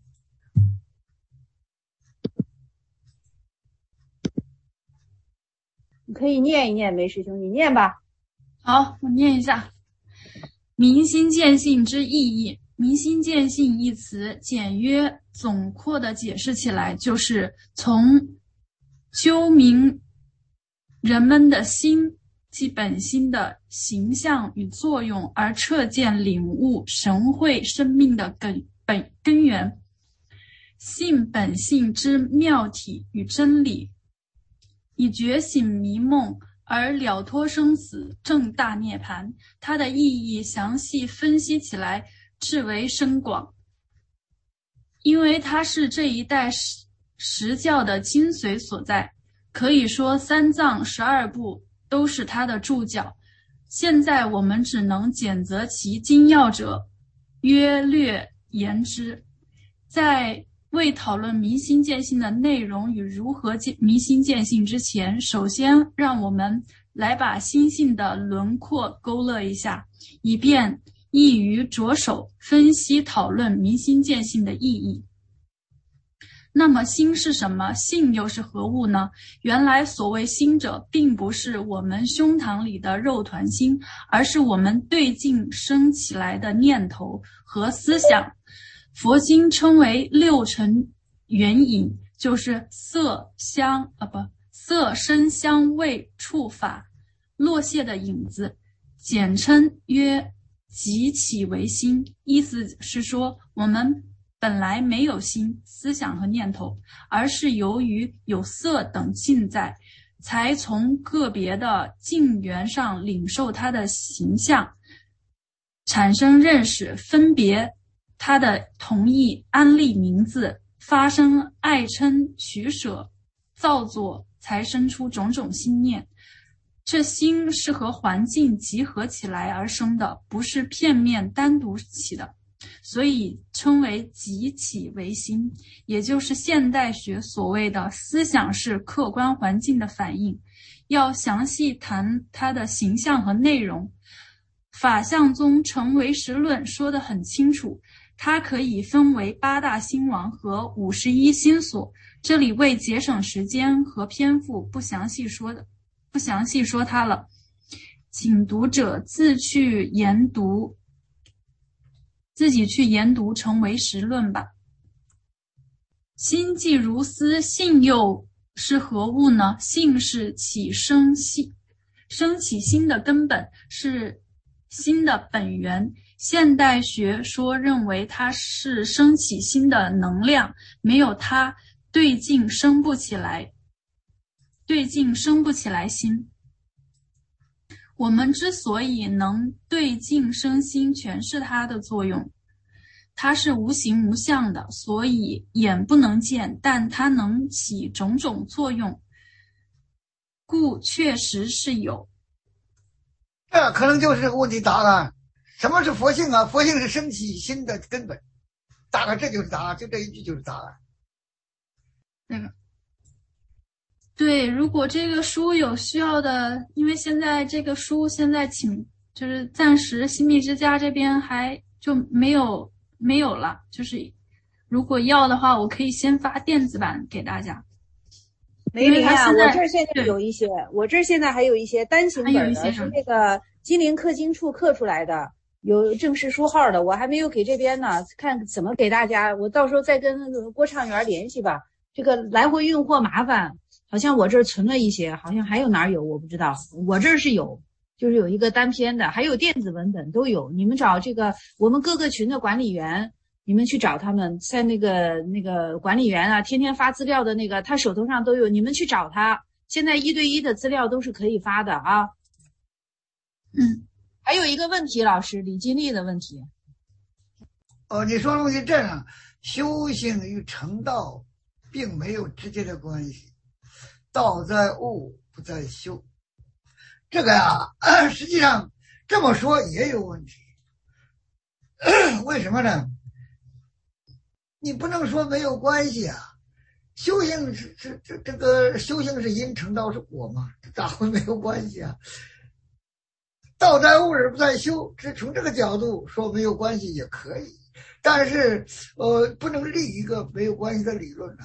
你可以念一念，梅师兄，你念吧。 好，我念一下。明心见性之意义。明心见性一词简约总括的解释起来，就是从究明人们的心即本心的形象与作用，而彻见领悟神会生命的根源，性本性之妙体与真理，以觉醒迷梦而了脱生死，证大涅槃。它的意义详细分析起来至为深广，因为它是这一代实教的精髓所在。可以说三藏12部都是它的注脚，现在我们只能拣择其精要者，约略言之。在未讨论明心见性的内容与如何明心见性之前，首先让我们来把心性的轮廓勾勒一下，以便易于着手分析讨论明心见性的意义。那么心是什么？性又是何物呢？原来所谓心者，并不是我们胸膛里的肉团心，而是我们对境生起来的念头和思想。佛经称为6尘缘影，就是色声香味触法落谢的影子，简称曰即起为心。意思是说，我们本来没有心、思想和念头，而是由于有色等境在，才从个别的境缘上领受它的形象，产生认识，分别它的同义，安立名字，发生爱嗔取舍，造作，才生出种种心念。这心是和环境集合起来而生的，不是片面单独起的，所以称为即起为心，也就是现代学所谓的思想是客观环境的反应。要详细谈它的形象和内容，法相宗成唯识论说得很清楚，它可以分为8大心王和51心所。这里为节省时间和篇幅，不详细说它了，请读者自己去研读成唯识论吧。心既如斯，性又是何物呢？性是生起心的根本，是心的本源。现代学说认为它是生起心的能量，没有它对境生不起来心。我们之所以能对境生心，全是它的作用。它是无形无相的，所以眼不能见，但它能起种种作用，故确实是有。 这可能就是这个问题答案。什么是佛性啊？佛性是生起心的根本，大概这就是答案，就这一句就是答案。 对，如果这个书有需要的，因为现在这个书就是暂时新密之家这边还就没有了，就是如果要的话，我可以先发电子版给大家。 梅林啊，我这儿现在有一些，我这儿现在还有一些单行本的，是那个金陵刻经处刻出来的，有正式书号的，我还没有给这边呢，看怎么给大家，我到时候再跟那个郭畅元联系吧。这个来回运货麻烦，好像我这儿存了一些，好像还有哪儿有我不知道，我这儿是有，就是有一个单篇的，还有电子文本都有。你们找这个我们各个群的管理员，你们去找他们，在那个管理员啊，天天发资料的那个，他手头上都有，你们去找他。现在1对1的资料都是可以发的啊。还有一个问题，老师，李金丽的问题。 你说的问题这样，修行与成道并没有直接的关系，道在物不在修。这个呀，实际上这么说也有问题。为什么呢？你不能说没有关系啊。修行是这个修行是因，成道是果嘛，这咋会没有关系啊？ 道在物而不在修，只从这个角度说没有关系也可以，但是不能立一个没有关系的理论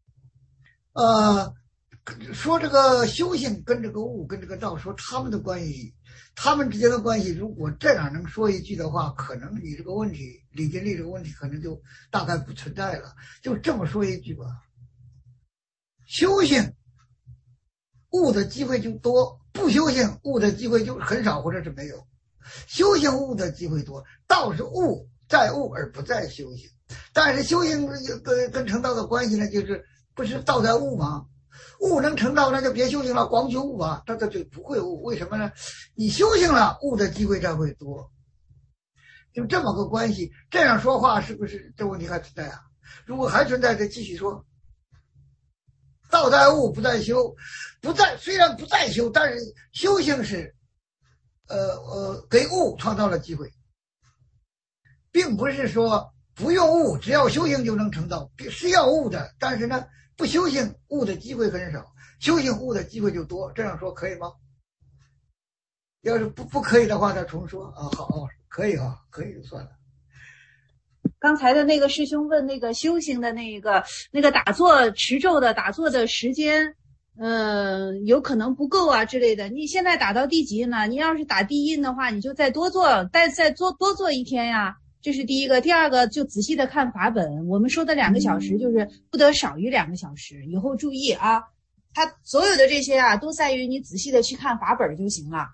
说这个修行跟这个物跟这个道说他们的关系，他们之间的关系，如果这样能说一句的话，可能你这个问题李金丽这个问题可能就大概不存在了。就这么说一句吧，修行悟的机会就多，不修行悟的机会就很少或者是没有。修行悟的机会多，道是悟在悟而不在修行。但是修行跟成道的关系呢，就是不是道在悟吗？悟能成道，那就别修行了，光修悟吧，他就不会悟。为什么呢？你修行了，悟的机会才会多。就这么个关系，这样说话是不是这问题还存在啊？如果还存在，就继续说。道在悟不在修，虽然不在修，但是修行是给悟创造了机会，并不是说不用悟，只要修行就能成道，是要悟的，但是呢不修行悟的机会很少，修行悟的机会就多。这样说可以吗？要是不可以的话再重说啊。好，可以啊，可以就算了。 刚才的那个师兄问那个修行的那个打坐持咒的打坐的时间，有可能不够啊之类的。你现在打到第几呢？你要是打第一的话，你就再多做一天呀。这是第一个。第二个就仔细的看法本。我们说的2个小时就是不得少于2个小时。以后注意啊，它所有的这些啊，都在于你仔细的去看法本就行了。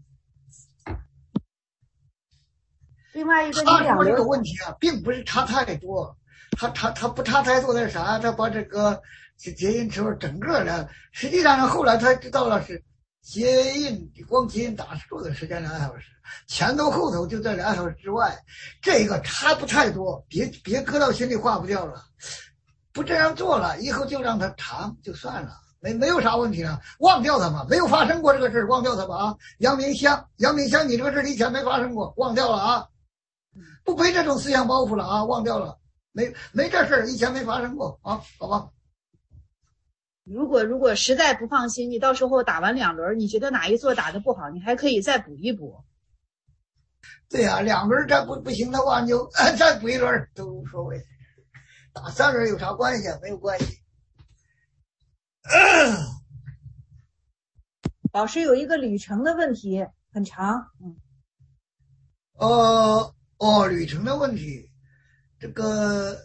另外一个， 他说这个问题啊，并不是差太多，他不差太多的啥？他把这个结印之后整个的，实际上后来他知道了是结印，光结印打坐的时间2小时，前头后头就在2小时之外，这个差不太多，别搁到心里化不掉了。不这样做了，以后就让他长就算了，没有啥问题了，忘掉他吧，没有发生过这个事，忘掉他吧啊！杨明香，你这个事以前没发生过，忘掉了啊！不背这种思想包袱了啊，忘掉了，没这事儿，以前没发生过啊，好吧。 如果实在不放心，你到时候打完2轮，你觉得哪一座打得不好，你还可以再补一补。 对呀，2轮再不行的话，你就再补1轮都无所谓。打3轮有啥关系啊？没有关系。 老师有一个旅程的问题，很长。 旅程的问题，这个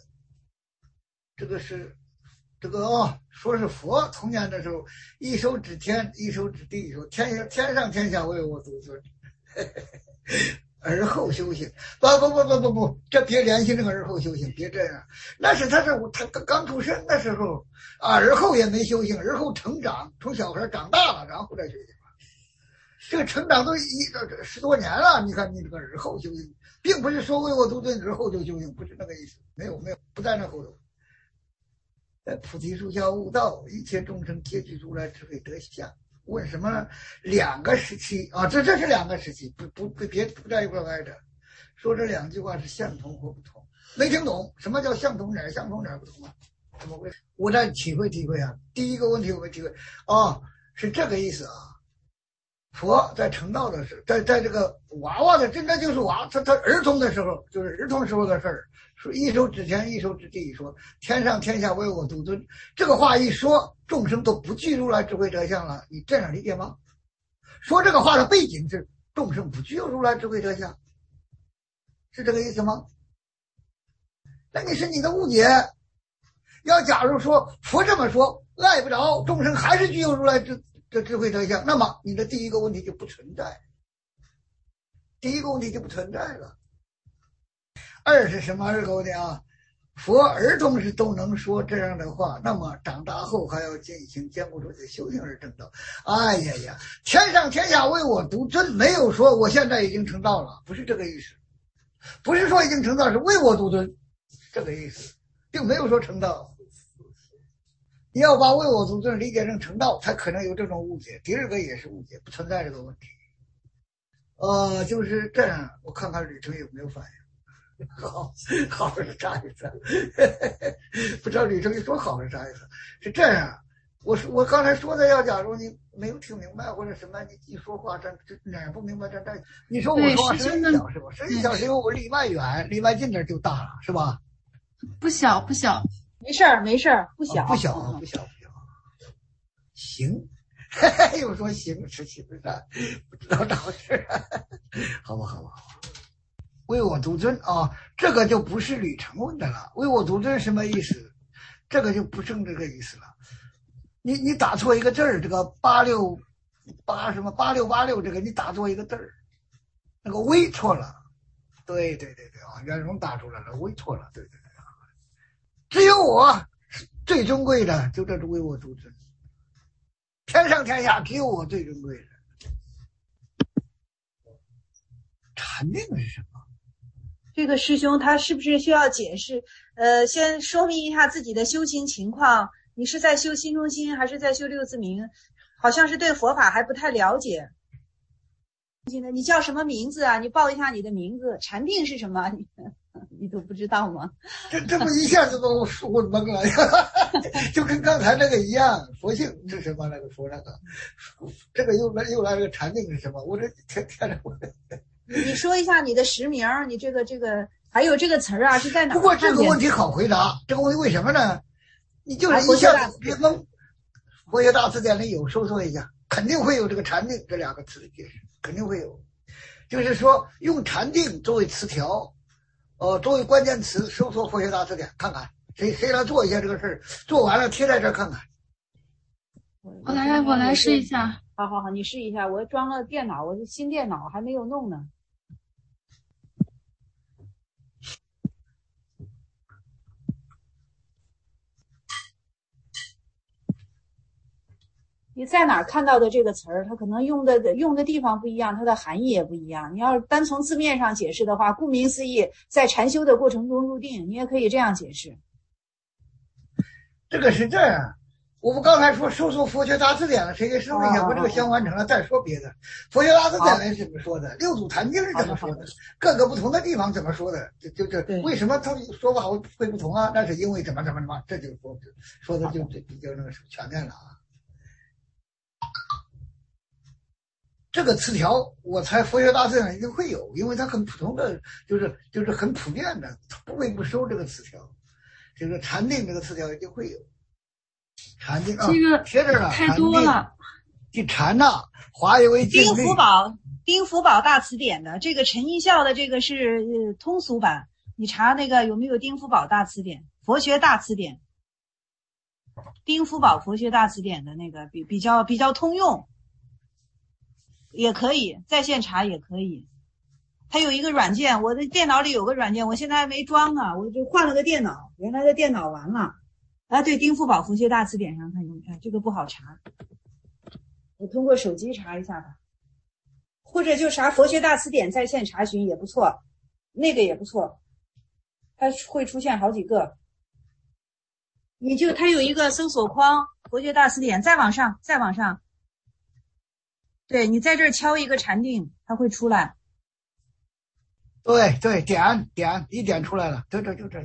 说是佛童年的时候，一手指天，一手指地，说天上天下为我独尊，而后修行。不，这别联系这个而后修行，别这样。那是他刚出生的时候啊，而后也没修行，而后成长，从小孩长大了，然后再修行。这个成长都10多年了，你看你这个而后修行，并不是说为我独尊而后就修行，不是那个意思，没有，不在那后头。在菩提树下悟道，一切众生皆具如来智慧德相。问什么呢？2个时期啊，这是2个时期，别不在一块挨着。说这2句话是相同或不同，没听懂什么叫相同哪儿相同哪儿不同啊？怎么回事？我再体会啊。第一个问题我们体会是这个意思啊。佛在成道的时候，在这个娃娃的，真的就是他儿童的时候，就是儿童时候的事儿。说一手指天，一手指地，说天上天下为我独尊。这个话一说，众生都不具如来智慧德相了。你这样理解吗？说这个话的背景是众生不具有如来智慧德相，是这个意思吗？那你是你的误解。要假如说佛这么说，赖不着，众生还是具有如来智慧德相，那么你的第一个问题就不存在，了。二是什么二个问题啊？佛儿童是都能说这样的话，那么长大后还要进行坚固主的修行而成道。哎呀，天上天下为我独尊，没有说我现在已经成道了，不是这个意思，不是说已经成道，是为我独尊，这个意思，并没有说成道。你要把为我独尊理解成成道，才可能有这种误解。第二个也是误解，不存在这个问题。就是这样，我看看旅程有没有反应。好是啥意思？不知道旅程一说好是啥意思？是这样， 我刚才说的，要假如你没有听明白或者什么，你一说话这哪儿不明白这，你说我说话声音小是吧？声音小是因为我离麦远，离麦近点就大了，是吧？ 不小， 没事儿，不小， 不小。行，又说行是行善，不知道咋回事，好吧。为我独尊啊，这个就不是吕成问的了。为我独尊什么意思？这个就不正这个意思了。你打错一个字儿，这个8686这个你打错一个字儿，那个微错了。对啊，袁荣打出来了，微错了，对。只有我最尊贵的，就这是为我独尊。天上天下只有我最尊贵的。禅定是什么？ 这个师兄他是不是需要解释？先说明一下自己的修行情况。你是在修心中心还是在修六字明？好像是对佛法还不太了解。你叫什么名字啊？你报一下你的名字。禅定是什么？你都不知道吗？ 这不一下子把我懵了呀！就跟刚才那个一样，佛性是什么？那个说那个，这个又来了个禅定是什么？我这天着我。 你说一下你的实名，你这个还有这个词儿啊是在哪？ 不过这个问题好回答，这个问题为什么呢？你就是一下子别懵。佛学大辞典里有，搜索一下，肯定会有这个禅定这两个词的解释，肯定会有。就是说用禅定作为词条，作为关键词，搜索佛学大辞典看看，谁来做一下这个事儿，做完了贴在这儿看看。 我来试一下。 好，你试一下。我装了电脑，我是新电脑还没有弄呢。你在哪儿看到的这个词儿，它可能用的地方不一样，它的含义也不一样。你要是单从字面上解释的话，顾名思义，在禅修的过程中入定，你也可以这样解释。 这个是这样，我们刚才说搜索佛学大辞典了，谁给搜一下，我这个先完成了再说别的。佛学大辞典是怎么说的？六祖坛经是怎么说的？各个不同的地方怎么说的？就为什么他说法会不同啊？那是因为怎么，这就说的就比较那个全面了啊。这个词条我猜佛学大辞典一定会有，因为它很普通的，就是很普遍的，不会不收这个词条。这个禅定这个词条一定会有。禅定这个贴着了， 太多了。 这禅呐，华为净律。 丁福宝大辞典的这个陈一笑的这个是通俗版，你查那个有没有丁福宝大辞典、佛学大辞典？丁福宝佛学大辞典的那个比较通用。也可以在线查，也可以。它有一个软件，我的电脑里有个软件，我现在还没装呢，我就换了个电脑，原来的电脑完了。对，丁福宝佛学大辞典上看有，这个不好查，我通过手机查一下吧，或者就查佛学大辞典在线查询也不错，那个也不错，它会出现好几个。它有一个搜索框，佛学大辞典，再往上。对，你在这儿敲一个禅定，它会出来。 对，点一点出来了，就这。对，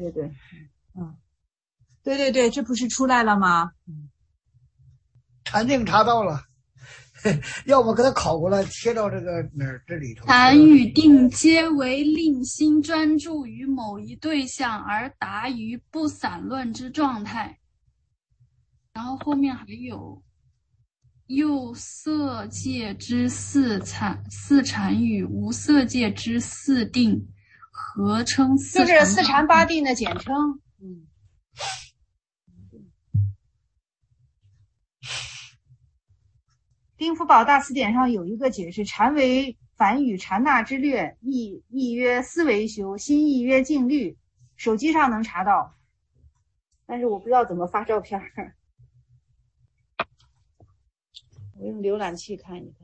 对，这不是出来了吗？ 禅定查到了，要么给他拷过来贴到这个这里头。 禅与定皆为令心专注于某一对象而达于不散乱之状态。然后后面还有又色界之四禅与无色界之四定，合称就是四禅八定的简称。丁福宝大辞典上有一个解释：禅为梵语禅那之略，意曰思维修，心意曰静虑。手机上能查到，但是我不知道怎么发照片。我用浏览器看一看。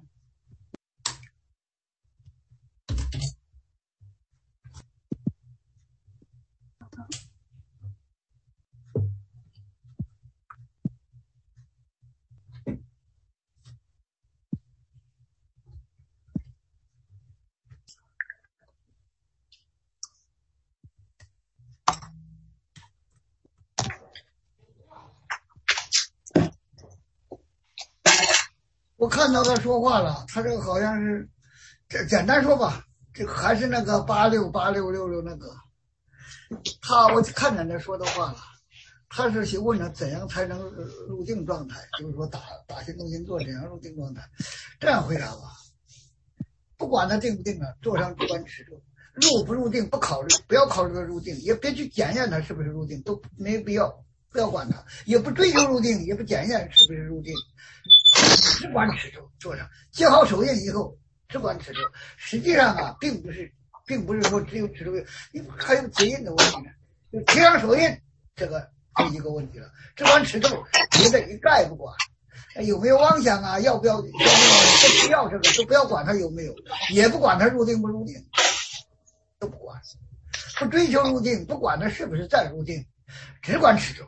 我看到他说话了，他这个好像是，这简单说吧，这个还是那个868666那个，我看见他说的话了，他是问了怎样才能入定状态，就是说打心动心做怎样入定状态，这样回答吧，不管他定不定啊，坐上主观持住，入不入定不考虑，不要考虑入定，也别去检验他是不是入定，都没必要，不要管他，也不追求入定，也不检验是不是入定。只管持住，坐上接好手印以后，只管持住。实际上啊，并不是说只有持住，还有结印的问题呢。就贴上手印，这一个问题了。只管持住，别的一概不管。有没有妄想啊？要不要？不需要这个，都不要管他有没有，也不管他入定不入定，都不管。不追求入定，不管他是不是在入定，只管持住。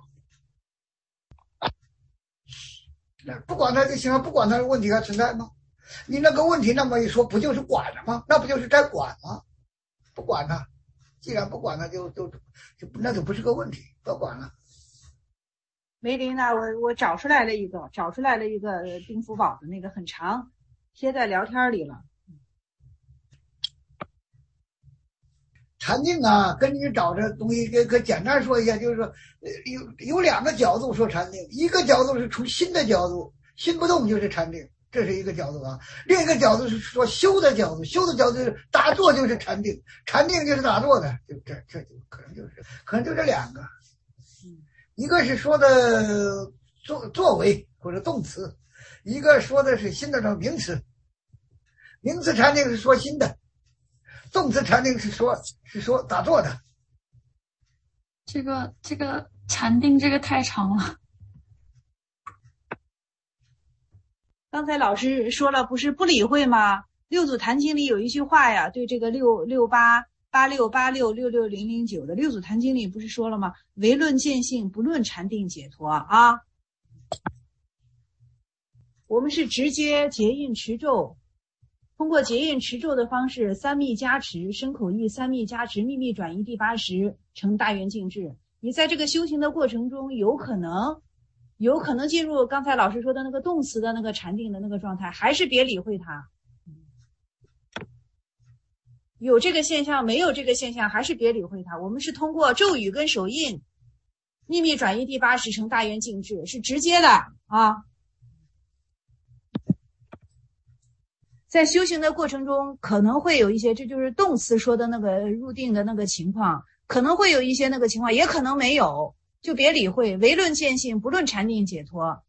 不管他就行了，不管他的问题还存在吗？你那个问题那么一说，不就是管了吗？那不就是在管吗？不管他，既然不管他，那就不是个问题，不要管了。 梅林呢？我找出来了一个丁福宝的那个很长，贴在聊天里了。 禅定啊，跟你找这东西可简单说一下，就是说有两个角度说禅定，一个角度是从心的角度，心不动就是禅定，这是一个角度啊；另一个角度是说修的角度，修的角度是打坐就是禅定，禅定就是打坐的，就这就可能就这两个，一个是说的作为或者动词，一个说的是新的名词，名词禅定是说新的。动词禅定是说打坐的。 这个禅定这个太长了。 刚才老师说了，不是不理会吗？六祖坛经里有一句话呀，对这个66886866009的六祖坛经里不是说了吗？唯论见性，不论禅定解脱啊。我们是直接结印持咒。通过结印持咒的方式，三密加持，身口意三密加持，秘密转移第80，成大圆净智。你在这个修行的过程中，有可能进入刚才老师说的那个动词的那个禅定的那个状态，还是别理会它。有这个现象，没有这个现象，还是别理会它。我们是通过咒语跟手印，秘密转移第80，成大圆净智，是直接的啊。在修行的过程中，可能会有一些，这就是动词说的那个入定的那个情况，可能会有一些那个情况，也可能没有，就别理会，唯论见性，不论禅定解脱。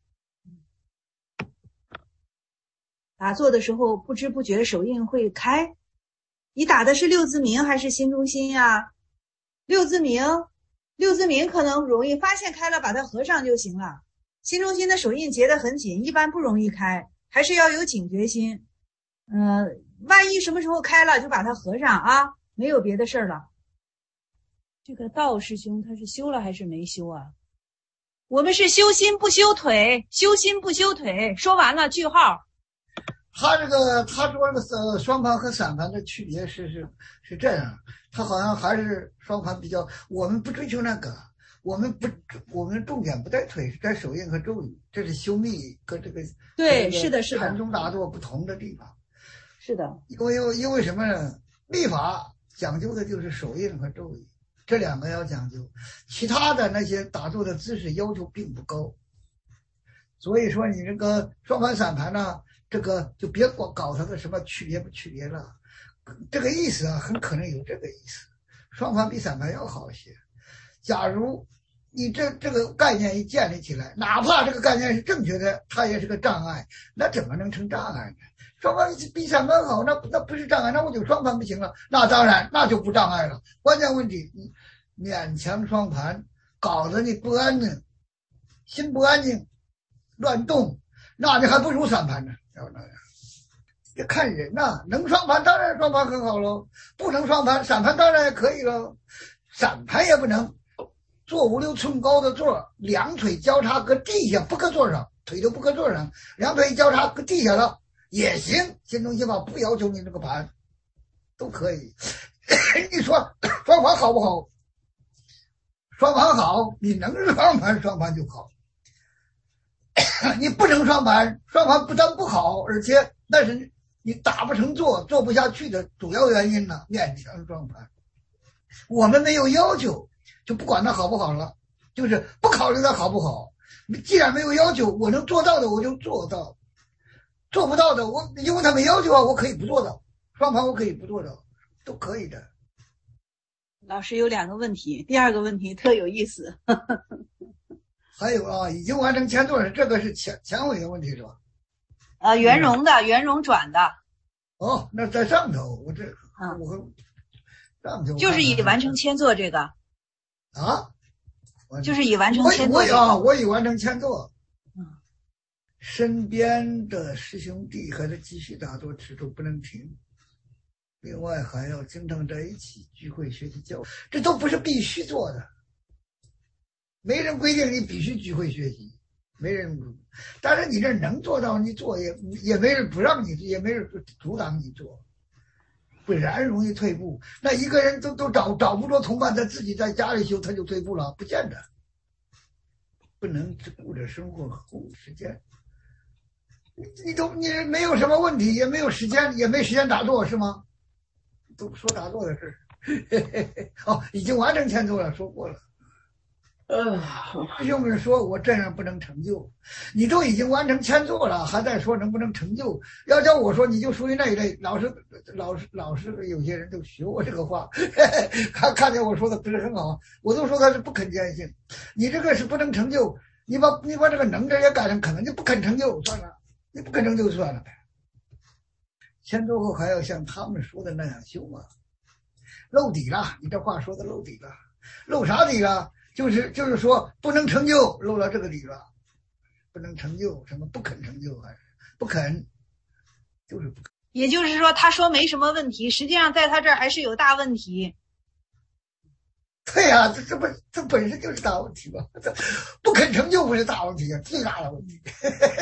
打坐的时候不知不觉手印会开，你打的是六字明还是心中心呀？六字明可能容易发现开了，把它合上就行了。心中心的手印结得很紧，一般不容易开，还是要有警觉心。万一什么时候开了就把它合上啊，没有别的事儿了。这个道师兄他是修了还是没修啊？我们是修心不修腿，修心不修腿。说完了，句号。 他说双盘和散盘的区别是这样，他好像还是双盘比较，我们不追求那个，我们重点不在腿，是在手印和咒语，这是修密跟这个对，是的禅宗打坐不同的地方。 是的， 因为什么呢？密法讲究的就是手印和咒语，这两个要讲究，其他的那些打坐的姿势要求并不高。所以说你这个双盘散盘呢，这个就别搞它的什么区别不区别了，这个意思啊，很可能有这个意思。双盘比散盘要好一些。假如你这个概念一建立起来，哪怕这个概念是正确的，它也是个障碍，那怎么能成障碍呢？双盘比散盘好，那不是障碍，那我就双盘不行了，那当然那就不障碍了。关键问题，你勉强双盘，搞得你不安宁，心不安静，乱动，那你还不如散盘呢。要那样，也看人呐，能双盘当然双盘很好喽，不能双盘，散盘当然也可以喽，散盘也不能。坐5、6寸高的座，两腿交叉搁地下，不搁座上，腿都不搁座上，两腿交叉搁地下了也行。心中心法不要求你这个盘，都可以。你说双盘好不好？双盘好，你能双盘就好。 你不能双盘，双盘不但不好，而且那是你打不成做不下去的主要原因呢，勉强双盘。我们没有要求，就不管它好不好了，就是不考虑它好不好。既然没有要求，我能做到的我就做到，做不到的我因为他没要求啊，我可以不做到，双盘我可以不做到，都可以的。 老师有2个问题，第2个问题特有意思。 还有啊，已经完成前座，这个是前尾的问题是吧？ 圆融转的。 哦，那在上头，我上头就是已完成签座这个啊， 就是已完成签座我已完成签座。身边的师兄弟还得继续打坐持咒不能停，另外还要经常在一起聚会学习教，这都不是必须做的。没人规定你必须聚会学习，没人，但是你这能做到你做也没人不让你，也没人阻挡你做，不然容易退步。那一个人都找不着同伴，他自己在家里修他就退步了，不见得。不能只顾着生活和顾时间。你没有什么问题，也没有时间，也没时间打坐是吗？都说打坐的事。哦，已经完成签座了，说过了。师兄们说我这样不能成就，你都已经完成签座了，还在说能不能成就？要叫我说，你就属于那一类。老师有些人都学我这个话，看见我说的不是很好，我都说他是不肯坚信。你这个是不能成就，你把这个能这也改成可能就不肯成就算了，你不肯成就算了呗。签座后还要像他们说的那样修吗？漏底了，你这话说的漏底了，漏啥底了？就是说不能成就，漏了这个底了，不能成就，什么不肯成就，还是不肯，就是不肯。 也就是说，他说没什么问题，实际上在他这儿还是有大问题。 对呀，这本身就是大问题吧？这不肯成就不是大问题啊，最大的问题，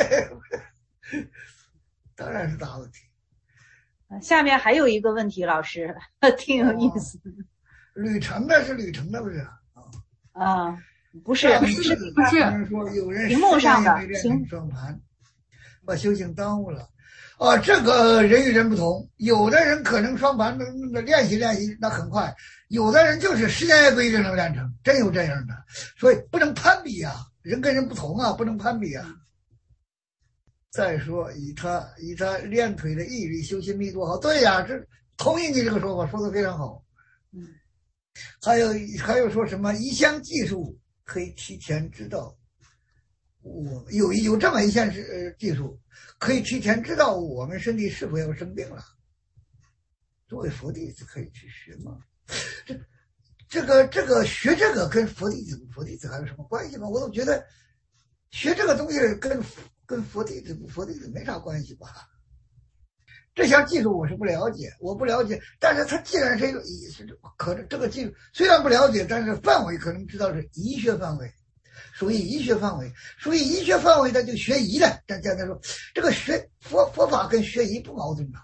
当然是大问题。 下面还有一个问题，老师挺有意思的。 旅程的是旅程的不是？ 不是说有人屏幕上的双盘，把修行耽误了。这个人与人不同，有的人可能双盘的练习那很快，有的人就是时间也不一定能练成，真有这样的。所以不能攀比啊，人跟人不同啊，不能攀比啊。再说以他练腿的毅力修心力多好，对呀，这同意你这个说法，说的非常好。还有说什么一项技术可以提前知道，我有这么一项技术可以提前知道我们身体是否要生病了。作为佛弟子可以去学吗？这个学这个跟佛弟子还有什么关系吗？我都觉得学这个东西跟佛弟子没啥关系吧。这项技术我是不了解，但是它既然是可能这个技术虽然不了解，但是范围可能知道是医学范围，属于医学范围的就学医的。但简单说，这个学佛法跟学医不矛盾的，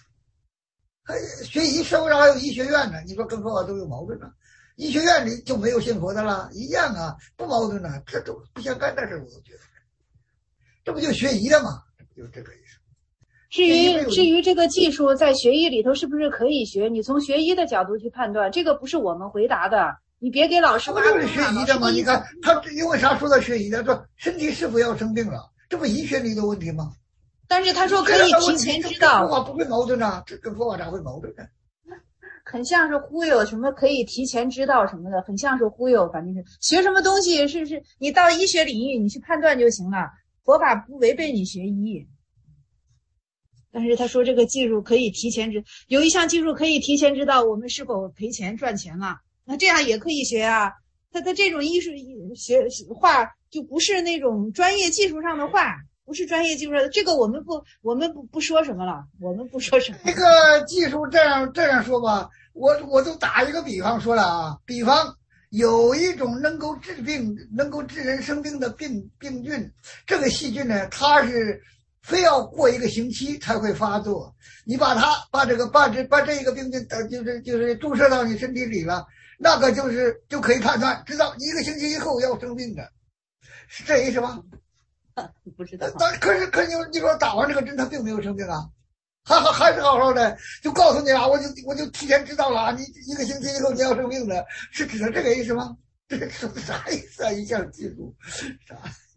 学医社会上还有医学院呢，你说跟佛法都有矛盾呢？医学院里就没有信佛的了，一样啊，不矛盾呢，这都不相干的事，我都觉得，这不就学医的吗？这不就这个意思。 至于这个技术在学医里头是不是可以学？你从学医的角度去判断，这个不是我们回答的。你别给老师挖坑。 这不就是学医的吗？你看他因为啥说到学医的？说身体是否要生病了，这不医学里的问题吗？ 但是他说可以提前知道。 佛法不会矛盾啊，这跟佛法咋会矛盾呢？ 很像是忽悠，什么可以提前知道什么的，很像是忽悠。反正是学什么东西是你到医学领域你去判断就行了，佛法不违背你学医。但是他说这个技术可以提前有一项技术可以提前知道我们是否赔钱赚钱了，那这样也可以学啊。他这种艺术学话就不是那种专业技术上的话，不是专业技术上的，这个我们不说什么了，我们不说什么。 这个技术这样说吧，我都打一个比方说了啊，比方有一种能够治病、能够治人生病的病菌，这个细菌呢，它是非要过一个星期才会发作。你把这一个病菌就是注射到你身体里了，那个就可以判断知道一个星期以后要生病的，是这意思吧？ 不知道。 可是你说打完这个针，他并没有生病啊，还是好好的，就告诉你了，我就提前知道了，你1个星期以后你要生病了，是指的这个意思吗？这是啥意思啊？一下记住啥？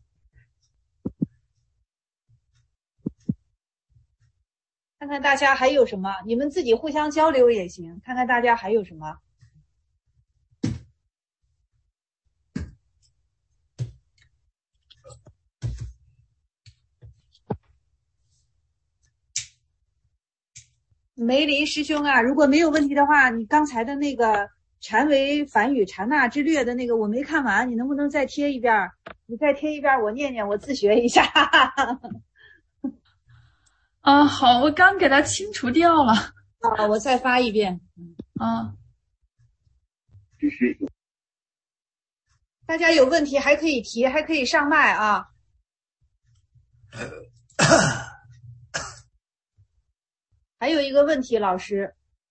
看看大家还有什么，你们自己互相交流也行，看看大家还有什么。梅林师兄啊，如果没有问题的话，你刚才的那个禅为梵语禅那之略的那个我没看完，你能不能再贴一遍？你再贴一遍，我念念，我自学一下。 好，我刚给它清除掉了。 我再发一遍。大家有问题还可以提，还可以上麦啊。还有一个问题，老师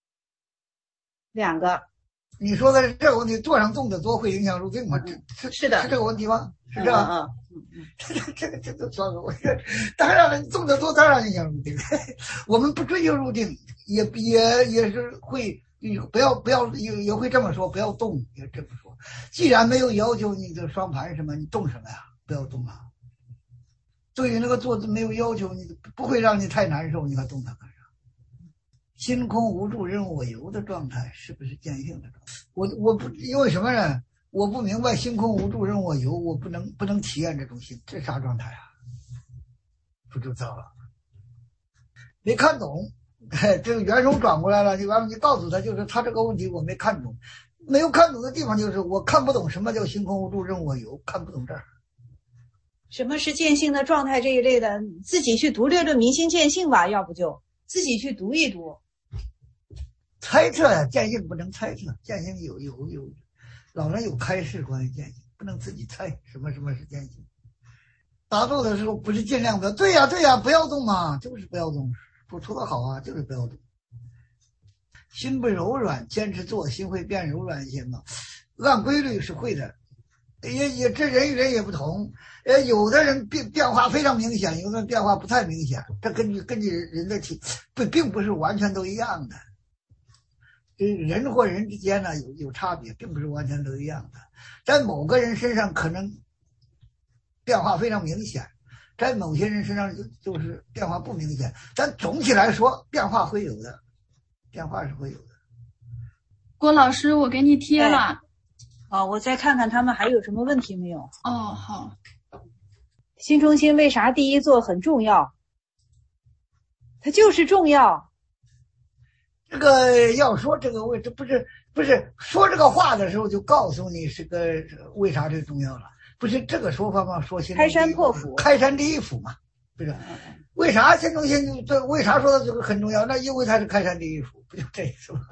，2个。 你说的这个问题，坐上动的多会影响入定吗？ 是的， 是这个问题吗？是这样。这都算了。当然了，你动的多当然影响入定。我们不追求入定，也是会，不要也会这么说，不要动，也这么说。既然没有要求你的双盘什么，你动什么呀？不要动啊。对于那个坐姿没有要求，你不会让你太难受，你还动它干啥？心空无助任我游的状态是不是见性的状态？我不因为什么呢？我不明白心空无助任我游，我不能体验这种心，这啥状态啊？不就糟了？没看懂，这个元首转过来了，你告诉他，就是他这个问题我没看懂，没有看懂的地方就是我看不懂什么叫心空无助任我游，看不懂这儿。 什么是见性的状态这一类的，自己去读略明心见性吧，要不就自己去读一读。 猜测呀，见性不能猜测，见性有老人有开示关于见性，不能自己猜什么是见性。打坐的时候不是尽量不要，对呀，不要动嘛，就是不要动，说的好啊，就是不要动。心不柔软，坚持做，心会变柔软一些嘛。按规律是会的，也这人与人也不同，有的人变化非常明显，有的人变化不太明显，这根据人的并不是完全都一样的。人或人之间呢有差别，并不是完全都一样的。在某个人身上可能变化非常明显，在某些人身上就是变化不明显，但总体来说变化会有的，变化是会有的。 郭老师，我给你贴了。 我再看看他们还有什么问题没有。 好。 心中心为啥第一座很重要？它就是重要。 这个要说这个位置，不是说这个话的时候就告诉你是个为啥这重要了，不是这个说法吗？说心中心开山破腹， 开山第一斧嘛，不是？为啥心中心这为啥说的这个很重要？那因为它是开山第一斧，不就这意思吗？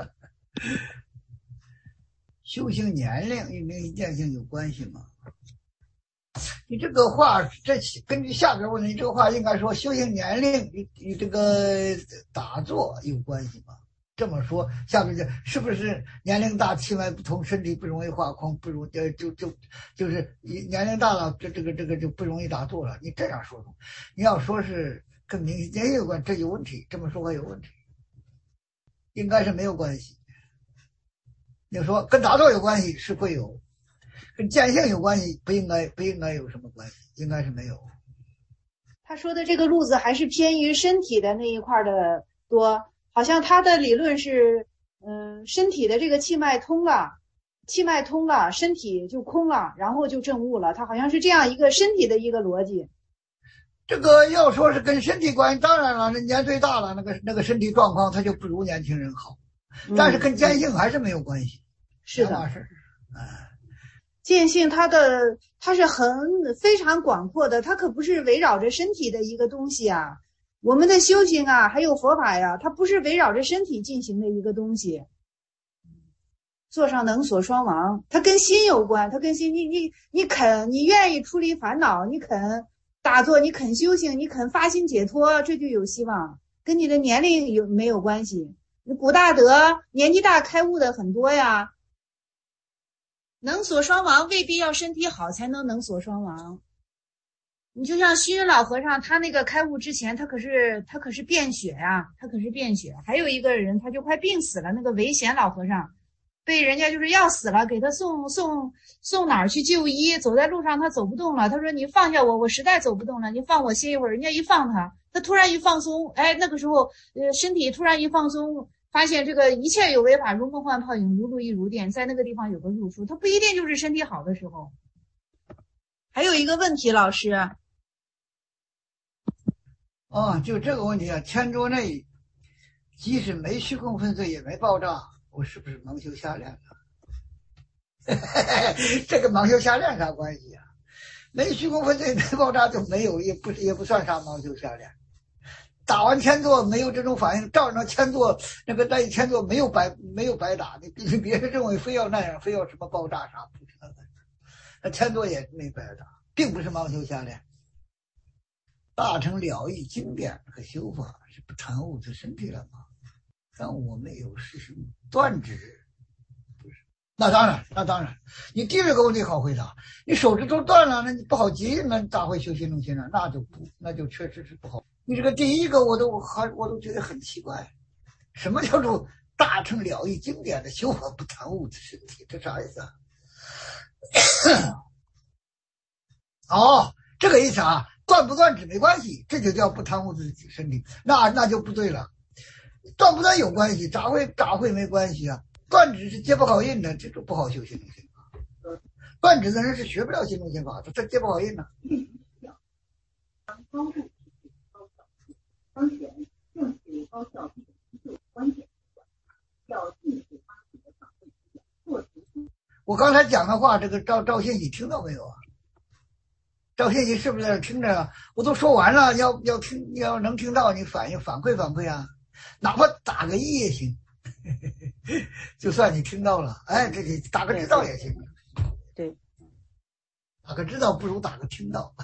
修行年龄与明心见性有关系吗？你这个话，这根据下边问题，这个话应该说修行年龄与这个打坐有关系吗？这么说，下面是不是年龄大气脉不同，身体不容易化空，不容就是年龄大了，这个就不容易打坐了？你这样说，你要说是跟明心见性有关，这有问题，这么说话有问题，应该是没有关系。你说跟打坐有关系是会有，跟见性有关系不应该有什么关系，应该是没有。 他说的这个路子还是偏于身体的那一块的多。好像他的理论是，身体的这个气脉通了，身体就空了，然后就证悟了。他好像是这样一个身体的一个逻辑。 这个要说是跟身体关系，当然了，那年岁大了，那个身体状况他就不如年轻人好，但是跟见性还是没有关系。 是的，见性它是非常广阔的，它可不是围绕着身体的一个东西啊。我们的修行啊，还有佛法呀，它不是围绕着身体进行的一个东西。坐上能所双亡，它跟心有关，它跟心，你愿意出离烦恼，你肯打坐，你肯修行，你肯发心解脱，这就有希望，跟你的年龄没有关系。古大德年纪大开悟的很多呀。能所双亡未必要身体好才能所双亡。 你就像虚云老和尚，他那个开悟之前，他可是便血啊，他可是便血。还有一个人，他就快病死了，那个维贤老和尚，被人家就是要死了，给他送哪儿去就医？走在路上他走不动了，他说你放下我，我实在走不动了，你放我歇一会儿。人家一放他突然一放松，哎，那个时候身体突然一放松，发现这个一切有为法，如梦幻泡影，如露亦如电，在那个地方有个入处，他不一定就是身体好的时候。还有一个问题，老师。 就这个问题啊，千桌内即使没虚空粉碎也没爆炸，我是不是盲修瞎练了？这个盲修瞎练啥关系啊？没虚空粉碎没爆炸就没有，也不算啥盲修瞎练。打完千座没有这种反应，照着千座那个一千座没有白打，你别人认为非要那样，非要什么爆炸啥不可能。那千座也没白打，并不是盲修瞎练。大乘了义经典和修法是不谈物质身体了吗？但我没有事实断指，不是。那当然，你第二个问题好回答。你手指头断了，那你不好接印，那咋会修心中心呢？那就确实是不好。你这个第一个我都觉得很奇怪，什么叫做大乘了义经典的修法不谈物质身体？这啥意思啊？这个意思啊。断不断指没关系，这就叫不贪污自己身体，那就不对了。断不断有关系，咋会没关系啊？断指是接不好印的，这就不好修心中心法。断指的人是学不了心中心法，他接不好印呢。我刚才讲的话，这个赵信你听到没有啊？赵信你是不是在这听着啊？我都说完了，要能听到你反馈啊，哪怕打个一也行，就算你听到了，哎，这打个知道也行。 对， 打个知道不如打个听到。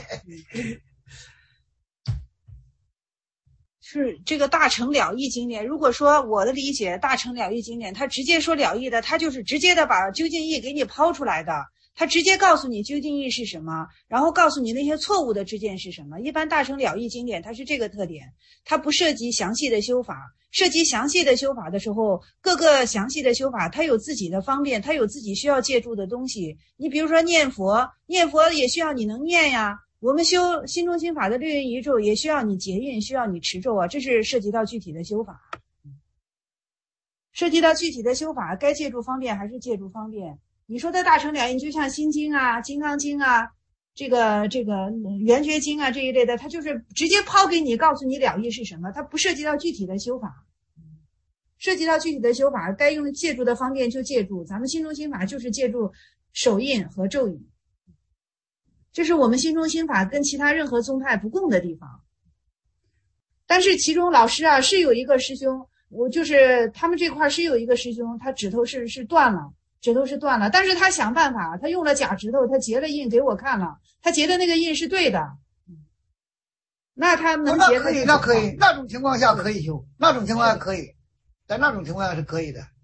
是这个大乘了义经典，如果说我的理解，大乘了义经典，他直接说了义的，他就是直接的把究竟义给你抛出来的。他直接告诉你究竟义是什么，然后告诉你那些错误的知见是什么。一般大乘了义经典它是这个特点，它不涉及详细的修法。涉及详细的修法的时候，各个详细的修法它有自己的方便，它有自己需要借助的东西。你比如说念佛也需要你能念呀。我们修心中心法的六印仪咒也需要你结印，需要你持咒啊，这是涉及到具体的修法。涉及到具体的修法，该借助方便还是借助方便。你说的大乘了义就像心经啊、金刚经啊、这个圆觉经啊这一类的，它就是直接抛给你，告诉你了义是什么，它不涉及到具体的修法。涉及到具体的修法，该用借助的方便就借助。咱们心中心法就是借助手印和咒语，这是我们心中心法跟其他任何宗派不共的地方。但是其中老师啊是有一个师兄，我就是他们这块是有一个师兄，他指头是断了。但是他想办法，他用了假指头，他结了印给我看了，他结的那个印是对的。那他能结那可以，那种情况下可以修，那种情况下可以，在那种情况下是可以的。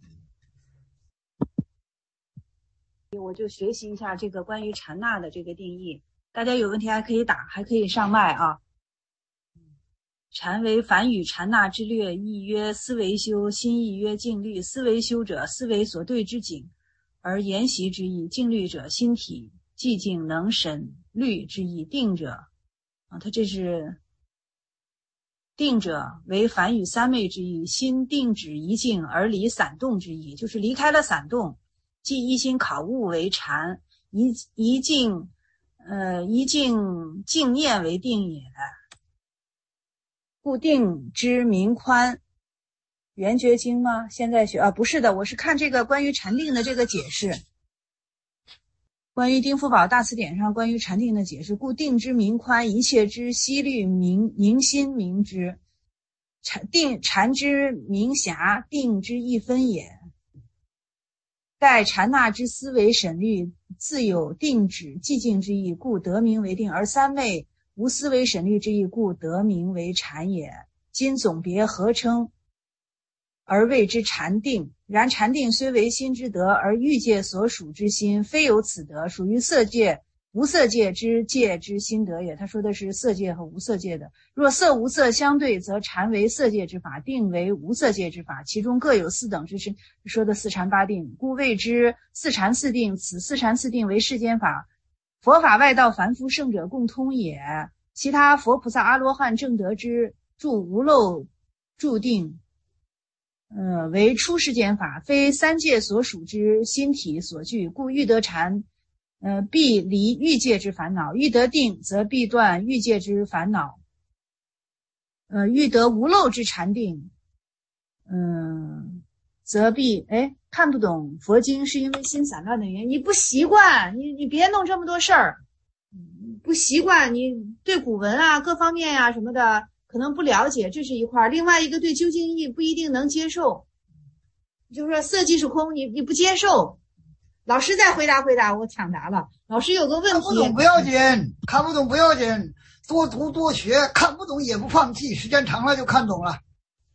我就学习一下这个关于禅那的这个定义，大家有问题还可以打，还可以上麦啊。禅为梵语禅那之略，意曰思维修，心意曰静虑。思维修者，思维所对之景，而研习之意；静虑者，心体寂静能审虑之意。定者啊，它这是定者为梵语三昧之意，心定止一静而离散动之意，就是离开了散动，即一心考悟为禅，一静静念为定也。故定之名宽。圆觉经吗？现在学啊？不是的，我是看这个关于禅定的这个解释，关于丁福宝大词典上关于禅定的解释。故定之名宽，一切之息虑明心明之。禅之名狭，定之一分也。盖禅那之思维审虑，自有定止寂静之意，故得名为定；而三昧无思维审虑之意，故得名为禅也。今总别合称而谓之禅定。然禅定虽为心之德，而欲界所属之心非有此德，属于色界无色界之界之心得也。他说的是色界和无色界的。若色无色相对，则禅为色界之法，定为无色界之法，其中各有四等之身，说的四禅八定，故谓之四禅四定。此四禅四定为世间法，佛法外道凡夫圣者共通也。其他佛菩萨阿罗汉正得之住无漏住定，为出世间法，非三界所属之心体所具，故欲得禅，必离欲界之烦恼；欲得定，则必断欲界之烦恼。欲得无漏之禅定，则必看不懂佛经，是因为心散乱的原因。你不习惯，你别弄这么多事儿。不习惯，你对古文啊各方面啊什么的可能不了解，这是一块。另外一个对究竟义不一定能接受，就是说色即是空，你不接受。老师再回答，我抢答了。老师有个问题， 看不懂不要紧，看不懂不要紧，多读多学，看不懂也不放弃，时间长了就看懂了。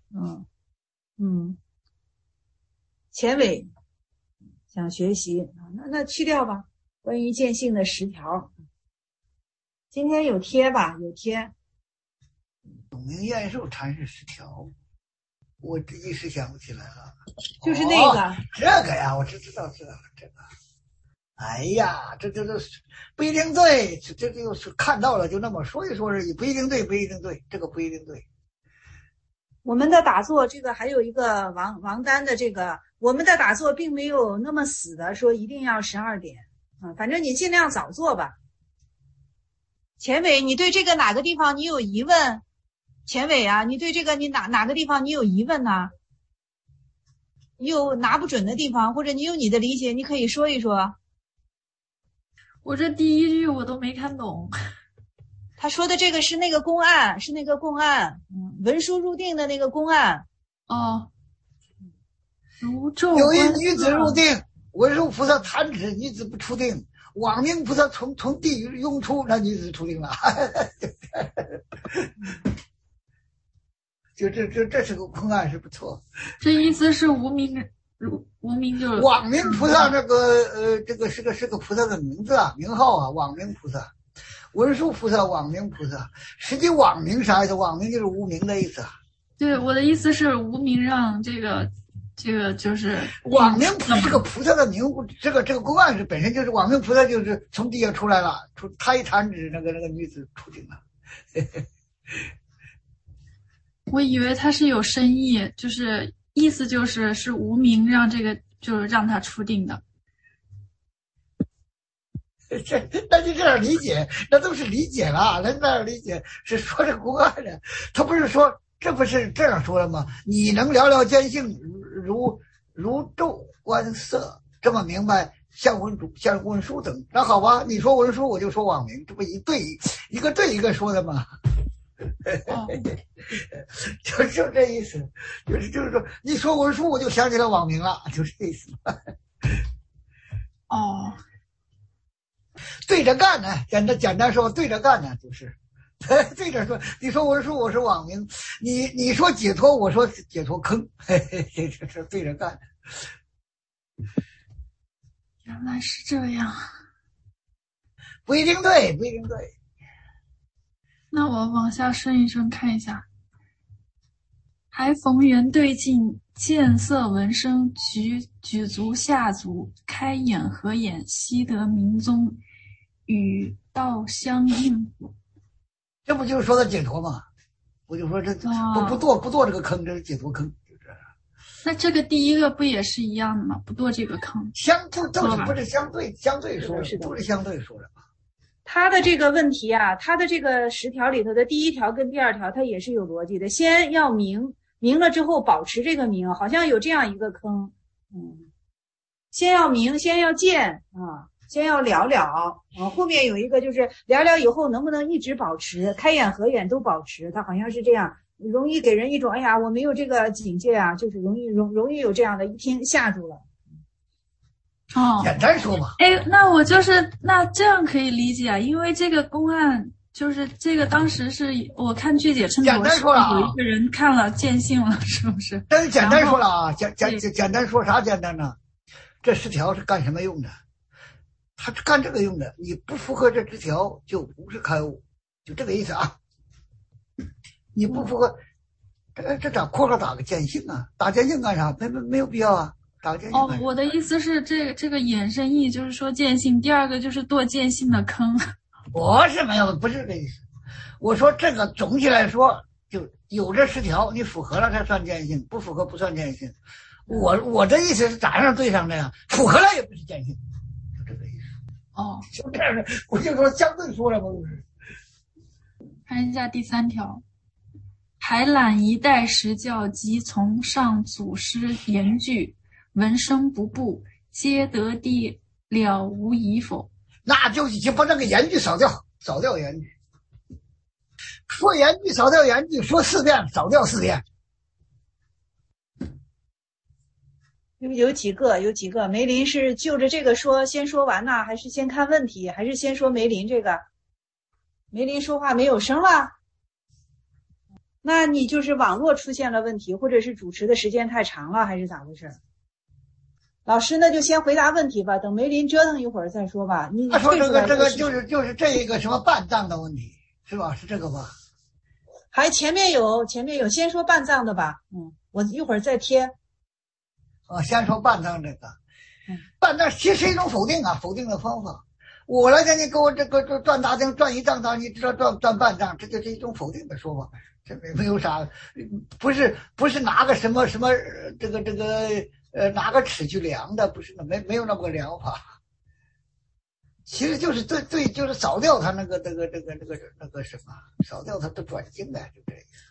钱伟想学习，那去掉吧。关于见性的10条。今天有贴吧？有贴。 永明延寿禅师10条，我一时想不起来了。 就是那个、 这个呀，我知道这个。哎呀，这不一定对，这就是看到了就那么说一说而已，不一定对，这个不一定对。 我们的打坐这个还有一个王丹的这个，我们的打坐并没有那么死的说一定要12点反正你尽量早做吧。钱伟，你对这个哪个地方你有疑问？钱伟啊，你对这个你哪个地方你有疑问呢？你有拿不准的地方，或者你有你的理解，你可以说一说。 我这第一句我都没看懂。 他说的这个是那个公案，文殊入定的那个公案。 如咒有一女子入定，文殊菩萨弹指，女子不出定。往明菩萨从地狱涌出，那女子出定了。就这是个公案，是不错。 这意思是无名就往明菩萨这个是个菩萨的名字啊，名号啊，往明菩萨。文殊菩萨、往明菩萨，实际往明啥意思？往明就是无名的意思。 对，我的意思是无名让这个就是往明菩萨是个菩萨的名，这个公案是本身就是往明菩萨，就是从地下出来了，他一弹指，那个女子出定了。 我以为他是有深意，就是意思是无名让这个就是让他出定的。 那就这样理解，那都是理解了。那样理解是说这公案的，他不是说这不是这样说的吗？你能了了见性，如昼观色，这么明白，像文殊等，那好吧，你说文殊我就说往明，这不一个对一个说的吗？就这意思，就是说，你说文殊我就想起来往明了，就这意思。对着干呢，简单说，对着干呢，就是对着说。你说文殊，我说往明；你说解脱，我说解脱坑，这是对着干。 原来是这样， 不一定对。 那我往下顺一顺看一下。还逢缘对境，见色闻声，举足下足，开眼合眼，悉得明宗，与道相应。 这不就是说的解脱吗？我就说这不堕这个坑，这是解脱坑，就是。 那这个第一个不也是一样的吗？不堕这个坑， 不是相对说的，都是相对说的吧？ 他的这个问题啊，他的这个10条里头的第1条跟第2条，他也是有逻辑的。先要明了之后保持这个明，好像有这样一个坑。先要明，先要见先要了后面有一个就是了以后能不能一直保持，开眼合眼都保持，它好像是这样，容易给人一种哎呀我没有这个警戒啊，就是容易有这样的，一听吓住了。 简单说嘛。 那这样可以理解啊，因为这个公案就是这个当时是我看具解称简单说了， 有一个人看了见性了，是不是？ 但是简单说了啊，简单说啥简单呢？这10条是干什么用的？ 他是干这个用的。你不符合这10条，就不是开悟，就这个意思啊。你不符合，这咋括号打个见性啊？打见性干啥？没有必要啊。打个见性干啥。 我的意思是这个衍生义就是说见性，第二个就是堕见性的坑。 我是没有，不是这个意思。我说这个总体来说，就有这10条，你符合了才算见性，不符合不算见性。我的意思是咋样对上这样，符合了也不是见性，就这个意思。 哦， 就这样的，我就说相对说了嘛，就是。 看一下第3条，还览一代实教及从上祖师言句，闻声不怖，皆得地了无疑否？ 那就已经把那个言句扫掉言句。说言句扫掉言句，说4遍扫掉4遍。 有几个，梅林是就着这个说，先说完呢，还是先看问题，还是先说梅林这个？梅林说话没有声了，那你就是网络出现了问题，或者是主持的时间太长了，还是咋回事？老师呢就先回答问题吧，等梅林折腾一会儿再说吧。 他说这个就是这一个什么半藏的问题，是吧？是这个吧？ 还前面有，先说半藏的吧。我一会儿再贴。 先说半藏这个，半藏其实是一种否定啊，否定的方法。我来给你给我这个转大藏转一藏道，你知道转半藏，这就是一种否定的说法。这没有啥，不是拿个什么这个拿个尺去量的，不是的，没有那么个量法。其实就是对，就是扫掉他那个什么，扫掉他的转经呗，就这意思。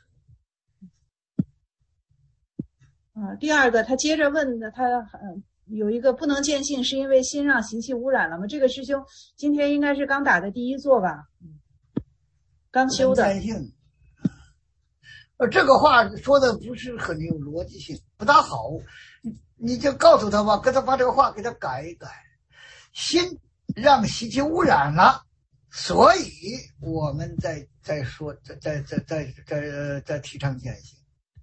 第二个，他接着问的，他有一个不能见性，是因为心让习气污染了吗？这个师兄今天应该是刚打的第1座吧？刚修的。 见性，这个话说的不是很有逻辑性，不大好。你就告诉他吧，跟他把这个话给他改一改。心让习气污染了，所以我们在说，在提倡见性。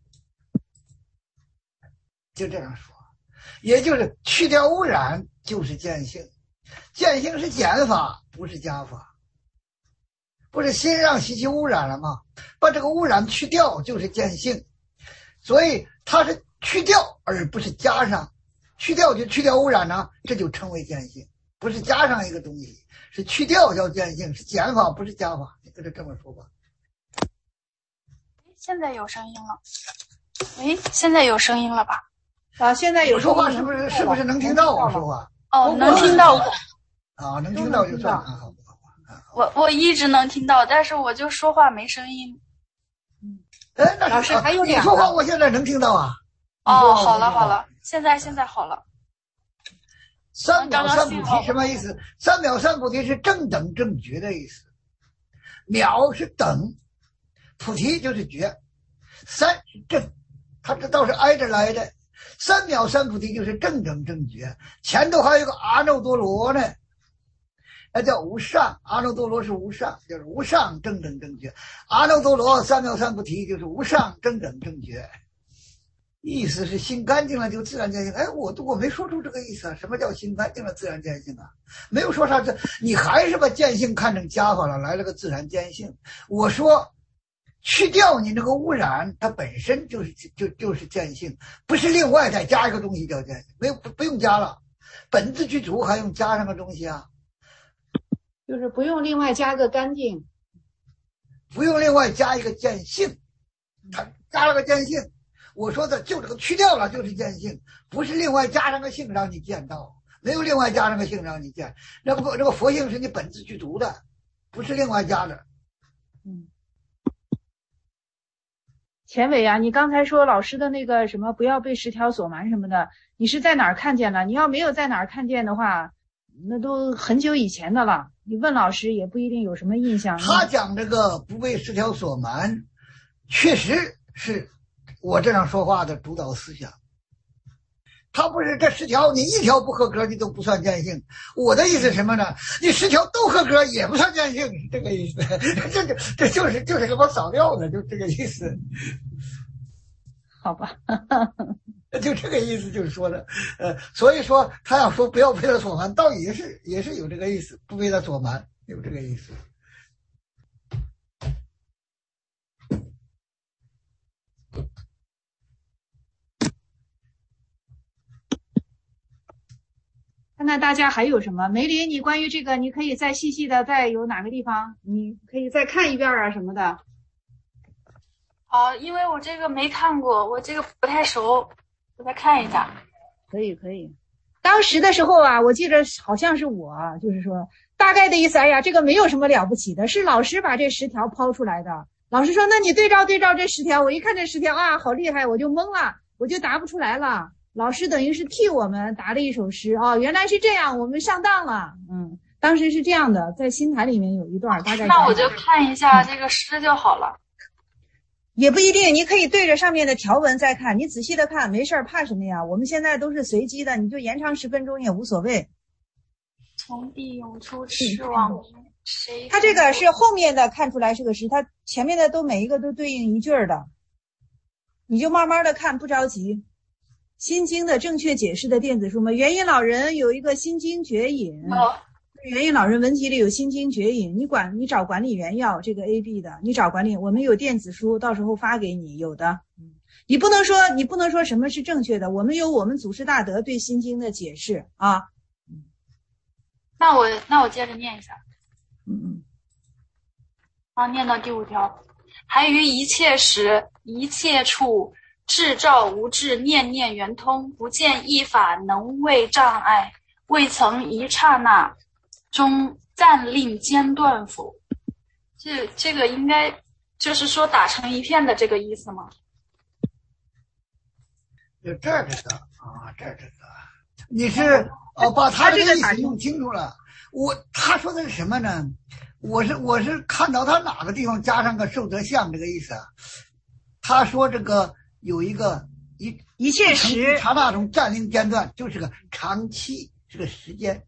就这样说，也就是去掉污染就是见性，见性是减法，不是加法。不是心让习气污染了吗？把这个污染去掉就是见性，所以它是去掉而不是加上，去掉就去掉污染呢，这就称为见性，不是加上一个东西，是去掉叫见性，是减法不是加法，你跟他这么说吧。 现在有声音了，现在有声音了吧？ 现在有说话是不是能听到我说话？ 能听到我。能听到就算了。 我一直能听到，但是我就说话没声音。 那老师还有2个。 你说话我现在能听到啊。 好了，现在好了。 3秒3菩提什么意思？3秒3菩提是正等正觉的意思。秒是等，菩提就是觉，3是正，它这倒是挨着来的。3秒3菩提就是正等正觉，前头还有一个阿耨多罗呢，那叫无上。阿耨多罗是无上，就是无上正等正觉。阿耨多罗3秒3菩提就是无上正等正觉，意思是心干净了就自然见性。我没说出这个意思啊。什么叫心干净了自然见性啊？没有说啥，你还是把见性看成加法了，来了个自然见性。我说去掉你那个污染，它本身就是见性，不是另外再加一个东西叫见性，不用加了，本自具足还用加上个东西啊？ 就是不用另外加个干净， 不用另外加一个见性，它加了个见性。我说的就这个去掉了就是见性，不是另外加上个性让你见到，没有另外加上个性让你见。这个佛性是你本自具足的，不是另外加的。 钱伟啊，你刚才说老师的那个什么不要被10条所瞒什么的，你是在哪儿看见的？你要没有在哪儿看见的话，那都很久以前的了，你问老师也不一定有什么印象。 他讲这个不被10条所瞒，确实是我这样说话的主导思想。他不是这10条你1条不合格你都不算见性，我的意思是什么呢？你10条都合格也不算见性，是这个意思。这就是给我扫掉的，就这个意思。 好吧。 就这个意思，就是说的，所以说他要说不要为了所瞒，倒也是有这个意思，不为了所瞒，有这个意思。 看看大家还有什么？梅林，你关于这个，你可以再细细的再有哪个地方，你可以再看一遍啊什么的。 因为我这个没看过，我这个不太熟，我再看一下。 可以。当时的时候啊，我记得好像是我，就是说大概的意思，哎呀，这个没有什么了不起的，是老师把这10条抛出来的。老师说，那你对照这10条，我一看这10条啊，好厉害，我就懵了，我就答不出来了。老师等于是替我们答了一首诗啊，原来是这样，我们上当了。当时是这样的，在新坛里面有一段，大概那我就看一下这个诗就好了。 也不一定，你可以对着上面的条文再看，你仔细的看，没事儿，怕什么呀？我们现在都是随机的，你就延长10分钟也无所谓。 从地涌出赤往谁？ 它这个是后面的看出来是个诗，它前面的都每一个都对应一句的，你就慢慢的看，不着急。心经的正确解释的电子书嘛，元音老人有一个心经绝引。元音老人文集里有心经绝引，你找管理员要这个 AB 的，你找管理，我们有电子书，到时候发给你，有的。你不能说什么是正确的，我们有我们祖师大德对心经的解释啊。 那我接着念一下。念到第5条，还于一切时一切处智照无智，念念圆通，不见一法能为障碍，未曾一刹那中暂令间断否？这个应该就是说打成一片的这个意思吗？ 就这个你是把他这个意思弄清楚了。他说的是什么呢？我是看到他哪个地方加上个受得相这个意思啊。他说这个有一个一切时刹那中暂令间断，就是个长期，是个时间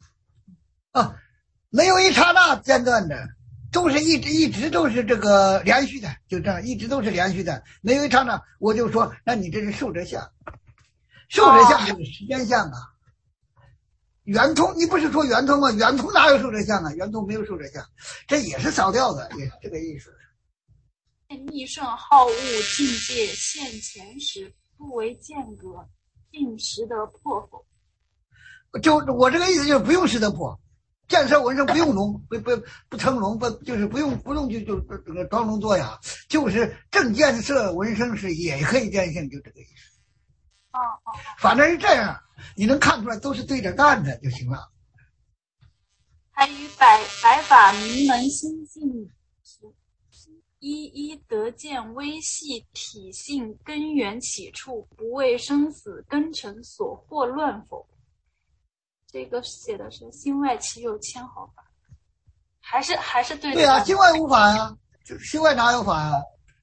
没有一刹那间断的，都是一直都是这个连续的，就这样一直都是连续的，没有一刹那。我就说，那你这是受得相，受得相就是时间相啊。圆通，你不是说圆通吗？圆通哪有受得相啊？圆通没有受得相，这也是扫掉的，也是这个意思。 逆顺好恶境界现前时，不为间隔，并识得破否？ 就我这个意思就是不用识得破。见色闻声不用聋，不成聋，就是不用就这个装聋作哑，就是正见色闻声时也可以见性，就这个意思。反正是这样，你能看出来都是对着干的就行了。 还与百法明门心性一一得见微细体性根源起处，不为生死根尘所惑乱否？这个写的是心外岂有千毫法，还是对啊，心外无法呀，心外哪有法呀？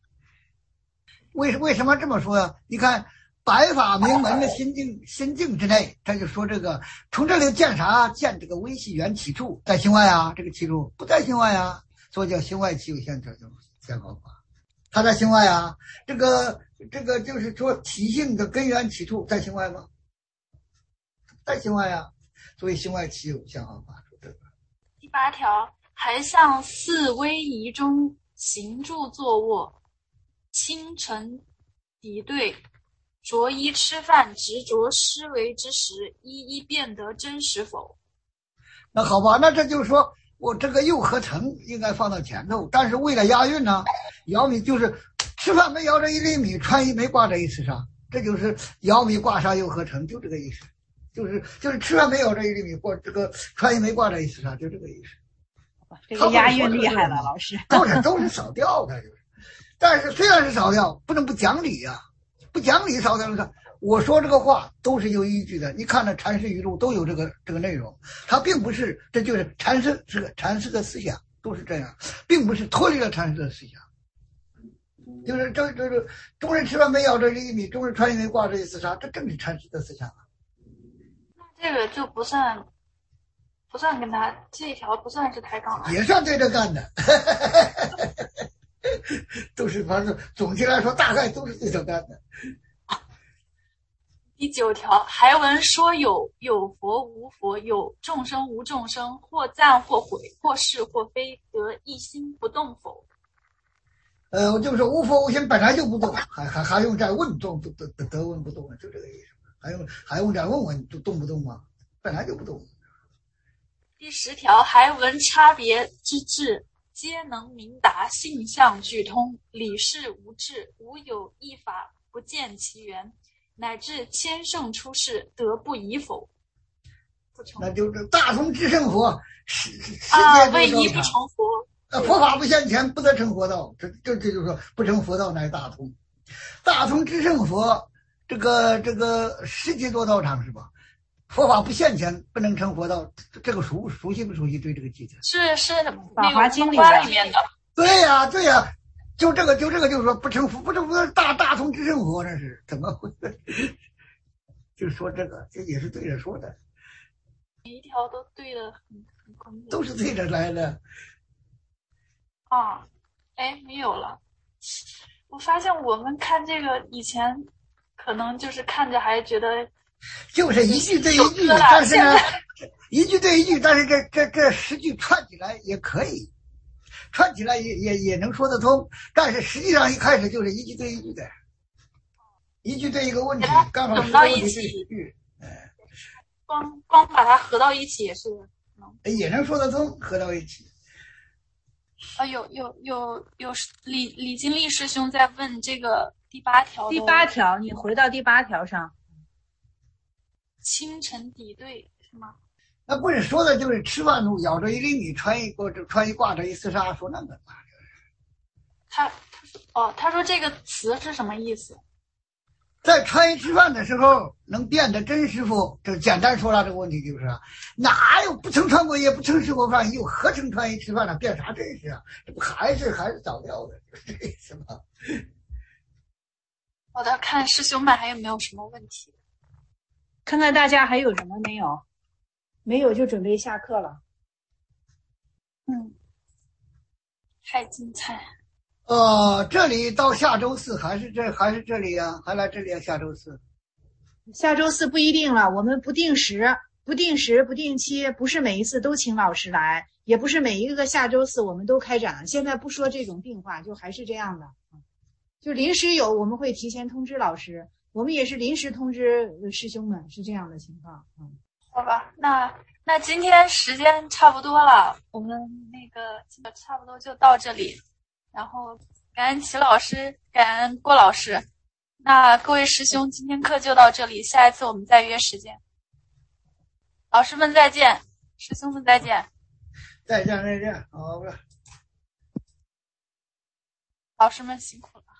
为什么这么说呀？你看百法明门的心境之内，他就说这个从这里见啥？见这个微细缘起处，在心外啊，这个起处不在心外啊，所以叫心外岂有千毫法。他在心外啊，这个就是说体性的根源起处在心外吗？在心外啊。所以心外岂有千毫法？ 第8条，还向四威仪中行住坐卧，清晨抵对，着衣吃饭，执着思维之时，一一辨得真实否？ 那好吧，那这就是说我这个又和成应该放到前头，但是为了押韵呢，摇米就是吃饭没摇着1厘米，穿衣没挂着1次纱，这就是摇米挂纱又和成，就这个意思。就是吃饭没有这1厘米，或这个穿衣没挂这1次纱，就这个意思。 这个押韵厉害了，老师。 都是扫掉的，就是。但是虽然是扫掉，不能不讲理呀，不讲理扫掉了。我说这个话都是有依据的，你看这禅师语录都有这个内容，它并不是，这就是禅师的思想都是这样，并不是脱离了禅师的思想。就是这中人吃饭没咬这1厘米，中人穿衣没挂这1次纱，这正是禅师的思想啊。 这个就不算跟他这一条不算是抬杠了， 也算对着干的。 都是反正总体来说大概都是对着干的。 第9条，还文说有佛无佛，有众生无众生，或赞或毁，或是或非，得一心不动否？ 我就说无佛无心本来就不动，还用再问动得问不动，就这个意思。还用再问动不动吗？本来就不动。 第10条，还文差别之至，皆能明达，性相俱通，理事无滞，无有一法不见其源，乃至千圣出世，得不疑否？不成。 那就是大同至圣佛，世啊，为一不成佛。 佛法不现前，不得成佛道。这就是说，不成佛道乃大同。大同至圣佛，这个世界多道场是吧？佛法不现前，不能成佛道，这个熟悉不熟悉？对这个记载是 《法那个华经》 里面的。 对呀，就这个就是说不成佛大同至圣佛，这是怎么回事？就说这个，这也是对着说的。 每一条都对的很关键， 都是对着来的。 啊，哎，没有了。我发现我们看这个以前，可能就是看着还觉得， 就是一句对一句，但是呢，一句对一句，但是这10句串起来也可以，串起来也能说得通，但是实际上一开始就是一句对一句的，一句对一个问题，刚好整到一起，光把它合到一起也是也能说得通，合到一起。 有李金丽师兄在问这个第8条。 第8条，你回到第8条上。 清晨抵对是吗？ 那不是说的就是吃饭路咬着一厘米，穿一挂着一厮杀，说那个嘛。 他说这个词是什么意思？ 在穿衣吃饭的时候能变得真师傅，就简单说了这个问题就是，哪有不曾穿过也不曾吃过饭，又何曾穿衣吃饭了？变啥真实啊？这不还是早掉的，就是这意思吗？ 好的，看师兄们还有没有什么问题？ 看看大家还有什么没有？没有就准备下课了。 太精彩。 这里到下周4还是这里啊？还来这里啊？下周4。 下周4不一定了，我们不定时、不定期，不是每一次都请老师来，也不是每一个下周4我们都开展。现在不说这种定话，就还是这样的。就临时有，我们会提前通知老师，我们也是临时通知师兄们，是这样的情况。 好吧，那今天时间差不多了，我们差不多就到这里。然后感恩齐老师，感恩郭老师。那各位师兄，今天课就到这里，下一次我们再约时间。老师们再见，师兄们再见。 再见，好了。 老师们辛苦了。